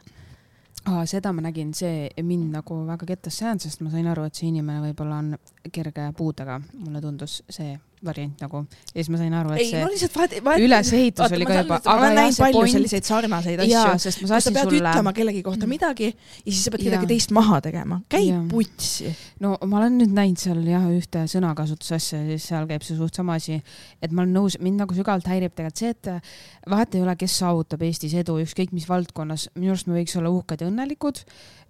Aa, seda ma nägin, see mind nagu väga kettas seans, sest ma sain aru, et see inimene võib-olla on kerge puudega. Mulle tundus see variant nagu. Ja siis ma sain aru, et ei, see no lihtsalt vaat, vaat, ülesehitus vaat, oli ka juba. Ma olen näinud palju point... selliseid sarnaseid asju. Jaa, sest ma sa pead sulle... ütlema kellegi kohta midagi ja siis sa pead kedagi teist maha tegema. Käib putsi. No ma olen nüüd näinud seal jah, ühte sõnakasutusasja ja siis seal käib see suht sama asi, et ma olen nõus, mind nagu sügavalt häirib tegelikult see, et vahet ei ole, kes saavutab Eestis edu, ükskõik mis valdkonnas. Minu arust me võiks olla uhked ja õnnelikud.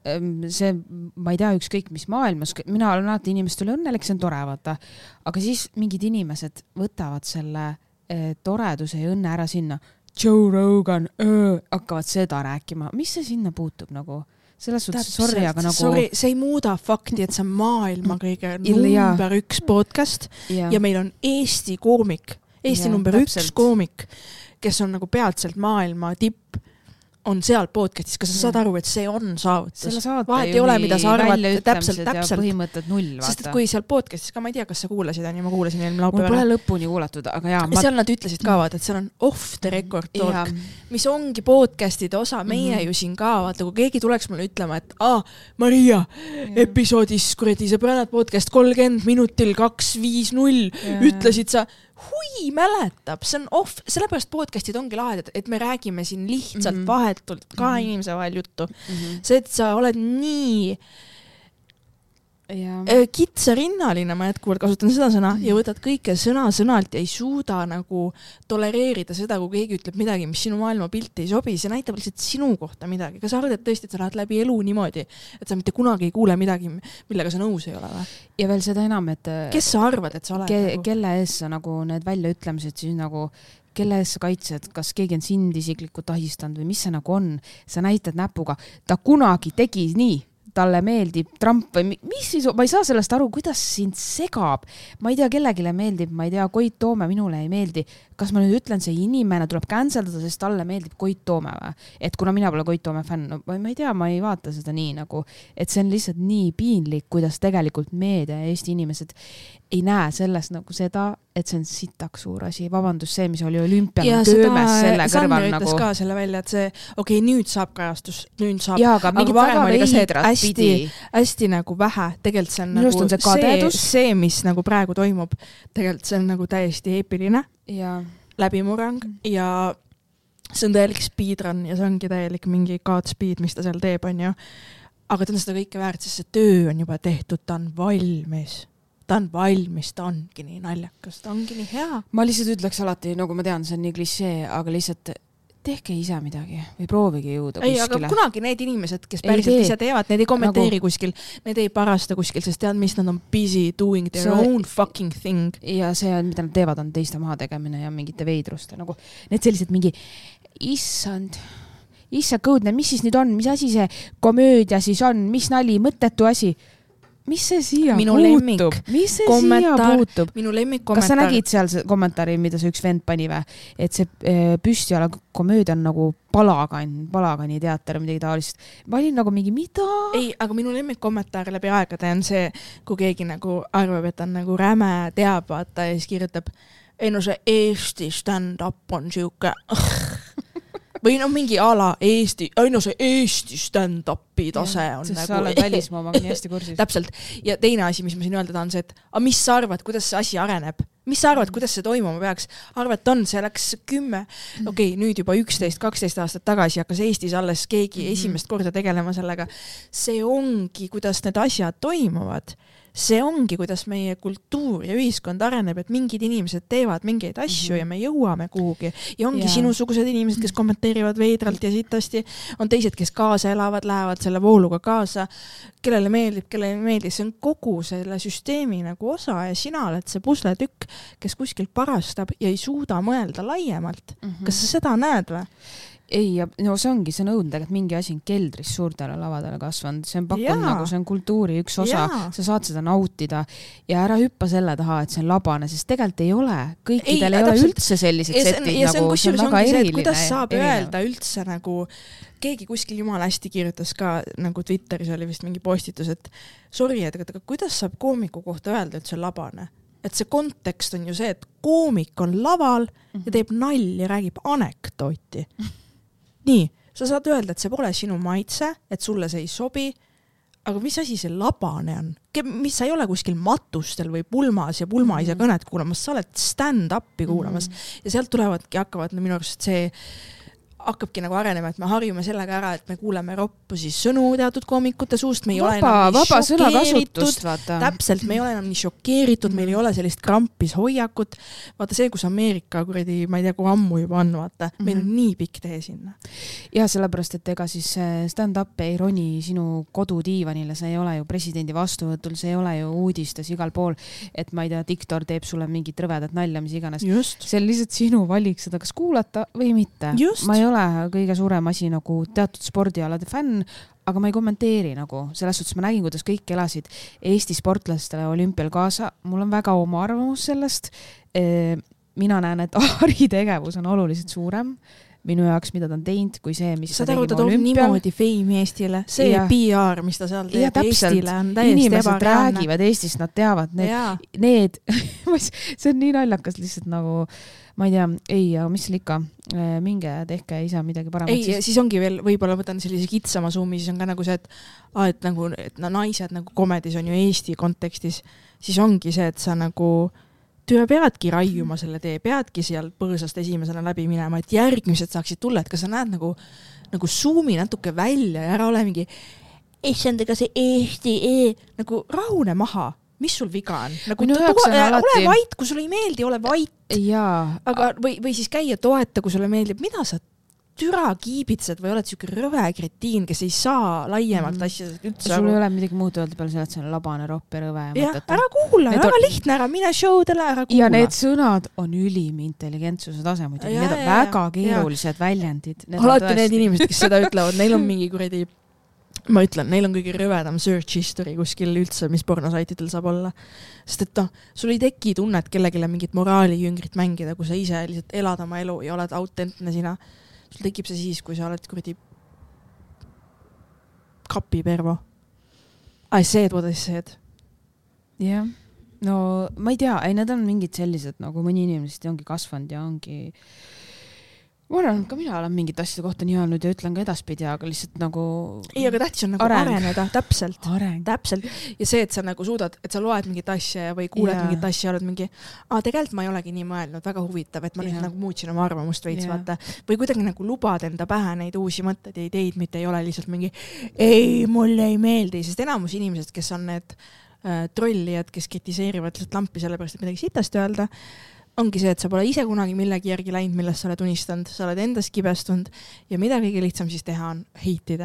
See, ma ei tea, ükskõik mis maailmas, mina olen alati inimestele õnnelik, see on tore, vaata. Aga siis mingid inimesed võtavad selle eh, toreduse ja õnne ära sinna. Joe Rogan, öö, hakkavad seda rääkima. Mis see sinna puutub nagu? Selles suhtes, sorry, aga nagu... Sorry, see ei muuda fakti, et see on maailma kõige number üks podcast ja, ja meil on Eesti koomik, Eesti ja, number täpselt. Üks koomik, kes on nagu peatselt maailma tipp, on seal podcastis, kas sa saad aru, et see on saavutus? Selle saate vahet ei ole, mida sa arvad, täpselt, täpselt. Põhimõtted null, vaata. Sest et kui seal podcastis ka, ma ei tea, kas sa kuulasid, on ju, ma kuulasin eelmine laupäev. Mul pole lõpuni kuulatud, aga jaa. Ma... Seal nad ütlesid ka, vaata, et seal on off the record talk, ja. Mis ongi podcastide osa, meie mm-hmm. ju siin ka, vaata, kui keegi tuleks mulle ütlema, et ah, Maria, ja. Episoodis, kuradi, sõbrannad podcast kolmkümmend minutil kaks viis null, ütlesid sa, hui mäletab, see on off, sellepärast podcastid ongi lahedad, et me räägime siin lihtsalt mm-hmm. vahetult kahe mm-hmm. inimese vahel juttu. Mm-hmm. See, et sa oled nii ja. Kitsarinnaline, ma jätkuvalt kasutan seda sõna, mm-hmm. ja võtad kõike sõna-sõnalt ja ei suuda nagu tolereerida seda, kui keegi ütleb midagi, mis sinu maailma pilti ei sobi, see näitab lihtsalt sinu kohta midagi. Kas sa arvad, et tõesti, et sa lähed läbi elu niimoodi, et sa mitte kunagi ei kuule midagi, millega sa nõus ei ole või? Ja veel seda enam, et kes sa arvad, et sa oled? Ke, nagu? Kelle ees sa nagu need väljaütlemised siis nagu, kelle ees sa kaitsed, kas keegi on sind isiklikult ahistanud või mis see nagu on? Sa näitad näpuga, ta kunagi tegi nii, talle meeldib Trump või mis siis, ma ei saa sellest aru, kuidas sind segab. Ma ei tea, kellegile meeldib, ma ei tea, Koit Toome minule ei meeldi. Kas ma nüüd ütlen, see inimene tuleb canceldada, sest talle meeldib Koit Toome või? Et kuna mina pole Koit Toome fänn, no, ma ei tea, ma ei vaata seda nii nagu, et see on lihtsalt nii piinlik, kuidas tegelikult meedia ja Eesti inimesed ei näe sellest nagu seda, et see on sitaks suur asi. Vabandus, see, mis oli olümpial ja köömes selle kõrval Sander nagu... ütles ka selle välja, et see, okei, okay, nüüd saab kajastus, nüüd saab... Jaa, aga mingid väga veidrat hästi, hästi nagu vähe, tegelikult see on Minust nagu on see, see, see, mis nagu praegu toimub, tegelikult see on nagu täiesti eepiline ja. Läbimurang ja see on täielik speedrun ja see ongi täielik mingi Godspeed, mis ta seal teeb, on ju. Aga ta on seda kõike väärt, sest see töö on juba tehtud, ta on valmis. Ta on valmis, ta ongi nii naljakas, ta ongi nii hea. Ma lihtsalt ütleks alati, nagu ma tean, see on nii klišee, aga lihtsalt tehke ise midagi või proovige jõuda ei, kuskile. Aga kunagi need inimesed, kes päriselt ise teevad, need ei kommenteeri nagu... kuskil, need ei parasta kuskil, sest tead, mis nad on busy doing their see... own fucking thing. Ja see, mida nad teevad, on teiste maha tegemine ja mingite veidruste. Nagu, need sellised mingi, issand, issa kõudne, mis siis nüüd on, mis asi see komöödia siis on, mis nali, mõttetu asi. mis see siia Minu puutub? Mis see kommentaar, siia puutub? Minu lemmikkommentaar. Kas sa nägid seal see kommentaari, mida see üks vend pani või? Et see äh, püstjala komöödia on nagu Palagan, Palagani teater või midagi taolist. Ma olin nagu mingi, mida? Ei, aga minu lemmikkommentaar läbi aegade on see, kui keegi nagu arvab, et on nagu räme teab, vaata, ja siis kirjutab, ei no see Eesti stand-up on siuke... või no mingi ala Eesti, ei no see Eesti stand-upi tase on sest nagu... sa oled välismaaga nii hästi kursis. Täpselt. Ja teine asi, mis ma siin öelda tahan, see, et a, mis sa arvad, kuidas see asi areneb? Mis sa arvad, kuidas see toimuma peaks? Arvad on, see läks kümme, okei, okay, nüüd juba üksteist, kaksteist aastat tagasi hakkas Eestis alles keegi esimest korda tegelema sellega. See ongi, kuidas need asjad toimuvad. See ongi, kuidas meie kultuur ja ühiskond areneb, et mingid inimesed teevad mingeid asju mm -hmm. ja me jõuame kuhugi. Ja ongi yeah. sinusugused inimesed, kes kommenteerivad veidralt ja sitasti, on teised, kes kaasa elavad, lähevad selle vooluga kaasa, kellele meeldib, kellele meeldib. See on kogu selle süsteemi nagu osa ja sina oled see pusletükk, kes kuskil parastab ja ei suuda mõelda laiemalt. Mm -hmm. Kas sa seda näed või? Ei, ja no see ongi, see nõudnud, et mingi asi on keldris suurtele lavadele kasvanud. See on pakkunud nagu, see on kultuuri üks osa. Jaa. Sa saad seda nautida ja ära hüppa selle taha, et see on labane, sest tegelikult ei ole. Kõikidel ei, ei ole täpselt. Üldse sellised ja setid ja nagu, see on väga eriline. See, kuidas saab eriline. Öelda üldse nagu, keegi kuskil jumala hästi kirjutas ka, nagu Twitteris oli vist mingi postitus, et sorry, et aga kuidas saab koomiku kohta öelda, et see on labane? Et see kontekst on ju see, et koomik on laval ja teeb nalja ja räägib anekdooti. Nii, sa saad öelda, et see pole sinu maitse, et sulle see ei sobi, aga mis asi see labane on? Mis sa ei ole kuskil matustel või pulmas ja pulmaisa kõnet kuulamas, sa oled stand-upi kuulamas mm-hmm. ja sealt tulevadki, hakkavad no, minu arust see hakkabki nagu arenema, et me harjume sellega ära, et me kuuleme roppu siis sõnu teatud koomikute suust, me ei vaba, ole enam nii šokeeritud, täpselt, me ei ole enam nii šokeeritud, meil ei ole sellist krampis hoiakut, vaata see, kus Ameerika kuradi, ma ei tea, kui ammu juba on, vaata, mm-hmm. meil on nii pikk tee sinna. Ja sellepärast, et ega siis stand-up ei roni sinu kodudiivanile, see ei ole ju presidendi vastuvõtul, see ei ole ju uudistes igal pool, et ma ei tea, diktor teeb sulle mingit rõvedat nalja, mis iganes. Just. See on lihtsalt sinu valik seda kas kuulata või mitte. Just. Ma ei ole kõige suurem asi nagu teatud spordialade fänn, aga ma ei kommenteeri nagu. Selles suhtes ma nägin, kuidas kõik elasid Eesti sportlastele olümpial kaasa. Mul on väga oma arvamus sellest. Mina näen, et Aari tegevus on oluliselt suurem minu jaoks, mida ta on teinud, kui see, mis sa tegime olümpial. Niimoodi feimi Eestile. See ja. P R, mis ta seal teeb Eestile, on täiesti inimesed ebareaalne. Räägivad Eestist, nad teavad need, need see on nii naljakas lihtsalt nagu ma ei tea, ei, aga mis seal ikka, minge tehke ise midagi paremat. Ei, siis, siis ongi veel, võib-olla võtan sellise kitsama suumi, siis on ka nagu see, et, ah, et, nagu, et no, naised nagu komedis on ju Eesti kontekstis, siis ongi see, et sa nagu töö peadki raiuma selle tee, peadki seal põõsast esimesena läbi minema, et järgmised saaksid tulla, et kas sa näed nagu, nagu suumi natuke välja ja ära ole mingi issandega see Eesti e, nagu rahune maha. Mis sul viga on? Nagu, to, to, alati... Ole vait, kui sulle ei meeldi, ole vait. Jaa. Aga, või, või siis käia toeta, kui sulle meeldib. Mida sa türa kiibitsed või oled siuke rõve kretiin, kes ei saa laiemalt mm. asjadest üldse. Sul ei ole midagi muud öelda peale selle, et see on labane, ropp ja rõve. Ja, ära kuula, need väga on... lihtne, ära mine showdele, ära kuula. Ja need sõnad on ülim intelligentsuse tase muidugi. Need on ja, väga keerulised ja. Väljendid. Need alati need inimesed, kes seda ütlevad, neil on mingi kuradi ma ütlen, neil on kõige rõvedam search history kuskil üldse, mis pornosaitidel saab olla. Sest et noh, sul ei teki tunnet kellegile mingit moraalijüngrit mängida, kui sa ise lihtsalt elad oma elu ja oled autentne sina. Sul tekib see siis, kui sa oled kuradi kapipervo. I said what I said. Jah, no ma ei tea, ei, need on mingid sellised, nagu mõni inimesed ongi kasvanud ja ongi ma arvan, ka mina olen mingit asjade kohta nii öelnud ja ütlen ka edaspidi, aga lihtsalt nagu ei, aga tähtis on nagu areng. Areneda, täpselt. Areng. Täpselt. Ja see, et sa nagu suudad, et sa loed mingit asja või kuuled yeah. mingit asja ja oled mingi, aa, tegelikult ma ei olegi nii mõelnud, väga huvitav, et ma yeah. nüüd nagu muutsin oma arvamust veits, yeah. vaata. Või kuidagi nagu lubad enda pähe neid uusi mõtteid ja ideid, mitte ei ole lihtsalt mingi ei, mulle ei meeldi, sest enamus inimesed, kes on need äh, trollijad, kes kritiseerivad lihtsalt lampi sellepärast, et midagi sitast öelda, ongi see, et sa pole ise kunagi millegi järgi läinud, millest sa oled unistanud, sa oled endast kibestunud ja mida kõige lihtsam siis teha on heitida.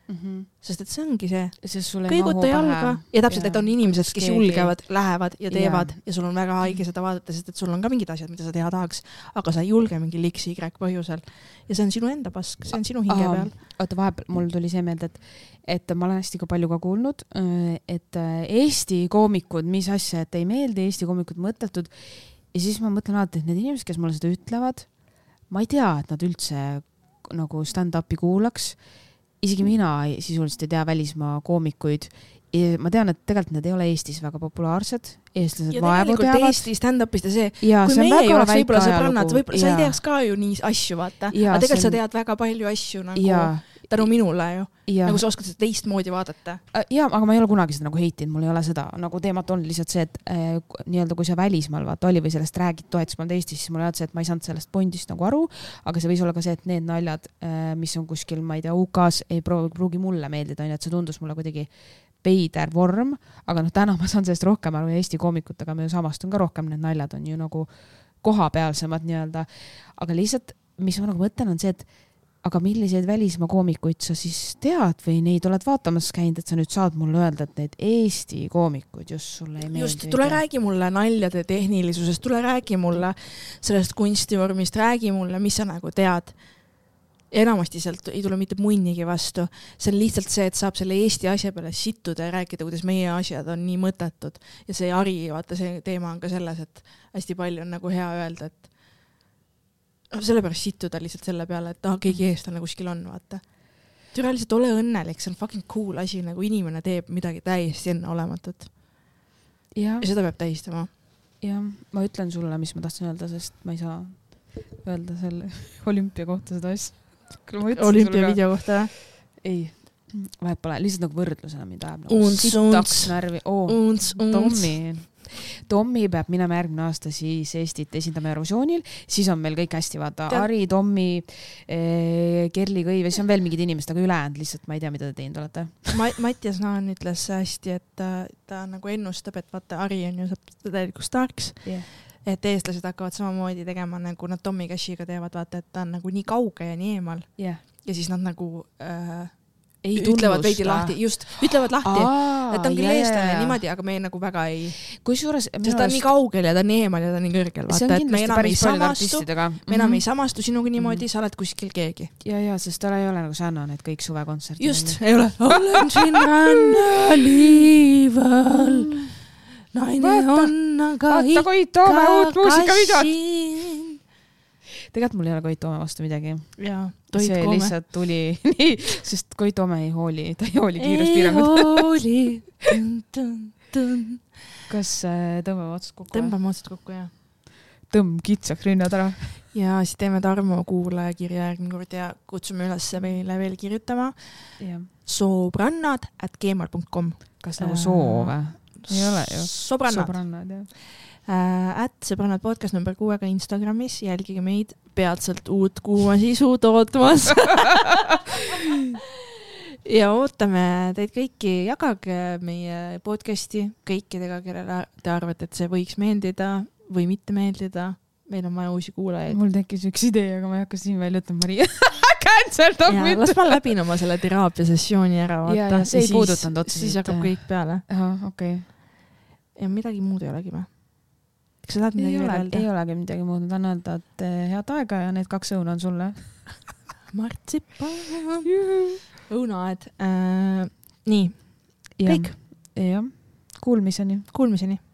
mm. -hmm. Sest et see ongi see. Kõiguta jalga. Ja täpselt, et on inimesed, kes keegi... julgevad, lähevad ja teevad ja. ja sul on väga haige seda vaadata, sest et sul on ka mingid asjad, mida sa teha tahaks, aga sa ei julge mingi liks Y põhjusel. Ja see on sinu enda pask, see on sinu hinge Aha, peal. Oota, vahepeal mul tuli see meelde, et, et ma olen hästi ka palju ka kuulnud, et Eesti koomikud, mis asja, et ei meeldi Eesti koomikud mõtletud. Ja siis ma mõtlen alati, et need inimesed, kes mulle seda ütlevad, ma ei tea, et nad üldse nagu stand-upi kuulaks. Isegi mina sisuliselt ei tea välismaa koomikuid. Ma tean, et tegelikult need ei ole Eestis väga populaarsed. Eestlased ja vaevu teavad. Ja tegelikult Eesti stand-upist ja see, ja, kui see meie ei oleks võib-olla ajalugu. sõbrannad, võib sa ei teaks ka ju nii asju, vaata. Ja, aga tegelikult on... sa tead väga palju asju nagu ja. tänu minule ju. Ja. Nagu sa oskad seda teistmoodi vaadata. Ja, aga ma ei ole kunagi seda nagu heitinud, mul ei ole seda nagu teemat olnud lihtsalt see, et äh, nii-öelda kui sa välismaal vaata oli või sellest räägid toetusmald Eestis, siis mul ei olnud see, et ma ei saanud sellest pondist nagu aru, aga see võis olla ka see, et need naljad, äh, mis on kuskil, ma ei tea, U K-s ei pruugi, pruugi mulle meeldida, et see tundus mulle kuidagi peider vorm, aga noh, täna ma saan sellest rohkem aru ja Eesti koomikutega me ju samastun ka rohkem, need naljad on ju nagu kohapealsemad nii-öelda, aga lihtsalt, mis ma nagu mõtlen, on see, et aga milliseid välismaa koomikuid sa siis tead või neid oled vaatamas käinud, et sa nüüd saad mulle öelda, et need Eesti koomikuid just sulle ei meeldi. Just, tule räägi mulle naljade tehnilisusest, tule räägi mulle sellest kunstivormist, räägi mulle, mis sa nagu tead. Enamasti sealt ei tule mitte munnigi vastu. See on lihtsalt see, et saab selle Eesti asja peale sittuda ja rääkida, kuidas meie asjad on nii mõttetud. Ja see Ari, vaata, see teema on ka selles, et hästi palju on nagu hea öelda, et sellepärast sittuda lihtsalt selle peale, et ah, keegi eestlane kuskil on, vaata. Türa lihtsalt ole õnnelik, see on fucking cool asi, nagu inimene teeb midagi täiesti enne olematut. Ja, ja seda peab tähistama. Ja, ma ütlen sulle, mis ma tahtsin öelda, sest ma ei saa öelda selle olümpia kohta seda asja. Olümpia video kohta? Ei, vahet pole, lihtsalt nagu võrdlusena, mida ajab nagu sitaks närvi. Oh, unts, Tommi. Tommi peab minema järgmine aasta siis Eestit esindama Eurovisioonil, siis on meil kõik hästi, vaata, Ari, Tommi, eh, Kerli Kõiv, siis on veel mingid inimesed, aga ülejäänud lihtsalt ma ei tea, mida te teinud olete. Mattias Naan ütles hästi, et ta, ta nagu ennustab, et vaata, Ari on ju saab täielikult starks, yeah. Et eestlased hakkavad samamoodi tegema, nagu nad Tommi Cashiga teevad, vaata, et ta on nagu nii kauge ja nii eemal yeah. Ja siis nad nagu äh, ei ütlevad veidi lahti, just, ütlevad lahti, Aa, et ta on küll yeah. eestlane niimoodi, aga me nagu väga ei... Kusjuures... Sest ta on nii kaugel ja ta on nii eemal ja ta on nii kõrgel, vaata, et me enam ei samastu, me enam ei samastu sinuga niimoodi, mm-hmm. sa oled kuskil keegi. Ja, ja, sest ta ei ole nagu sannane, et kõik suvekontsert. Just, ei ole. Olen siin ranna liival, naine on aga ikka Koit Toome uut muusikavideot. Tegelikult mul ei ole Koit Toome vastu midagi. Jaa, Toit see Koome. Lihtsalt tuli nii, sest Koit Toome ei hooli, ta ei hooli kiiruspiirangud. Ei hooli. Tun, tun, tun. Kas äh, tõmbame otsad kokku? Tõmbame otsad kokku, jah. Tõmb kitsaks rinnad ära. Ja siis teeme Tarmo kuulaja kirja järgmine kord ja kutsume üles meile veel kirjutama. Yeah. Sobrannad at gmail dot com. Kas nagu soove? Ei ole ju. Sobrannad. Sobrannad, jah. Äh, at Sõbrannad podcast number kuuega Instagramis, jälgige meid peatselt uut kuuma sisu tootmas. Ja ootame teid kõiki, jagage meie podcasti kõikidega, kellele te arvate, et see võiks meeldida või mitte meeldida. Meil on vaja uusi kuulajaid. Mul tekkis üks idee, aga ma ei hakka siin välja ütlema, Maria. Cancel top ja, las ma läbin oma selle teraapia sessiooni ära, vaata. Ja, ja see ei puudutanud otseselt. Siis hakkab kõik peale. Aha, okei. Okay. Ja midagi muud ei olegi või? Kas sa tahad midagi ei, ole, öelda? ei olegi midagi muud. Ma tahan öelda, et head aega ja need kaks õuna on sulle. Martsipaan. Õunaaed. Äh, nii. Kõik. Ja. Kuulmiseni. Kuulmiseni.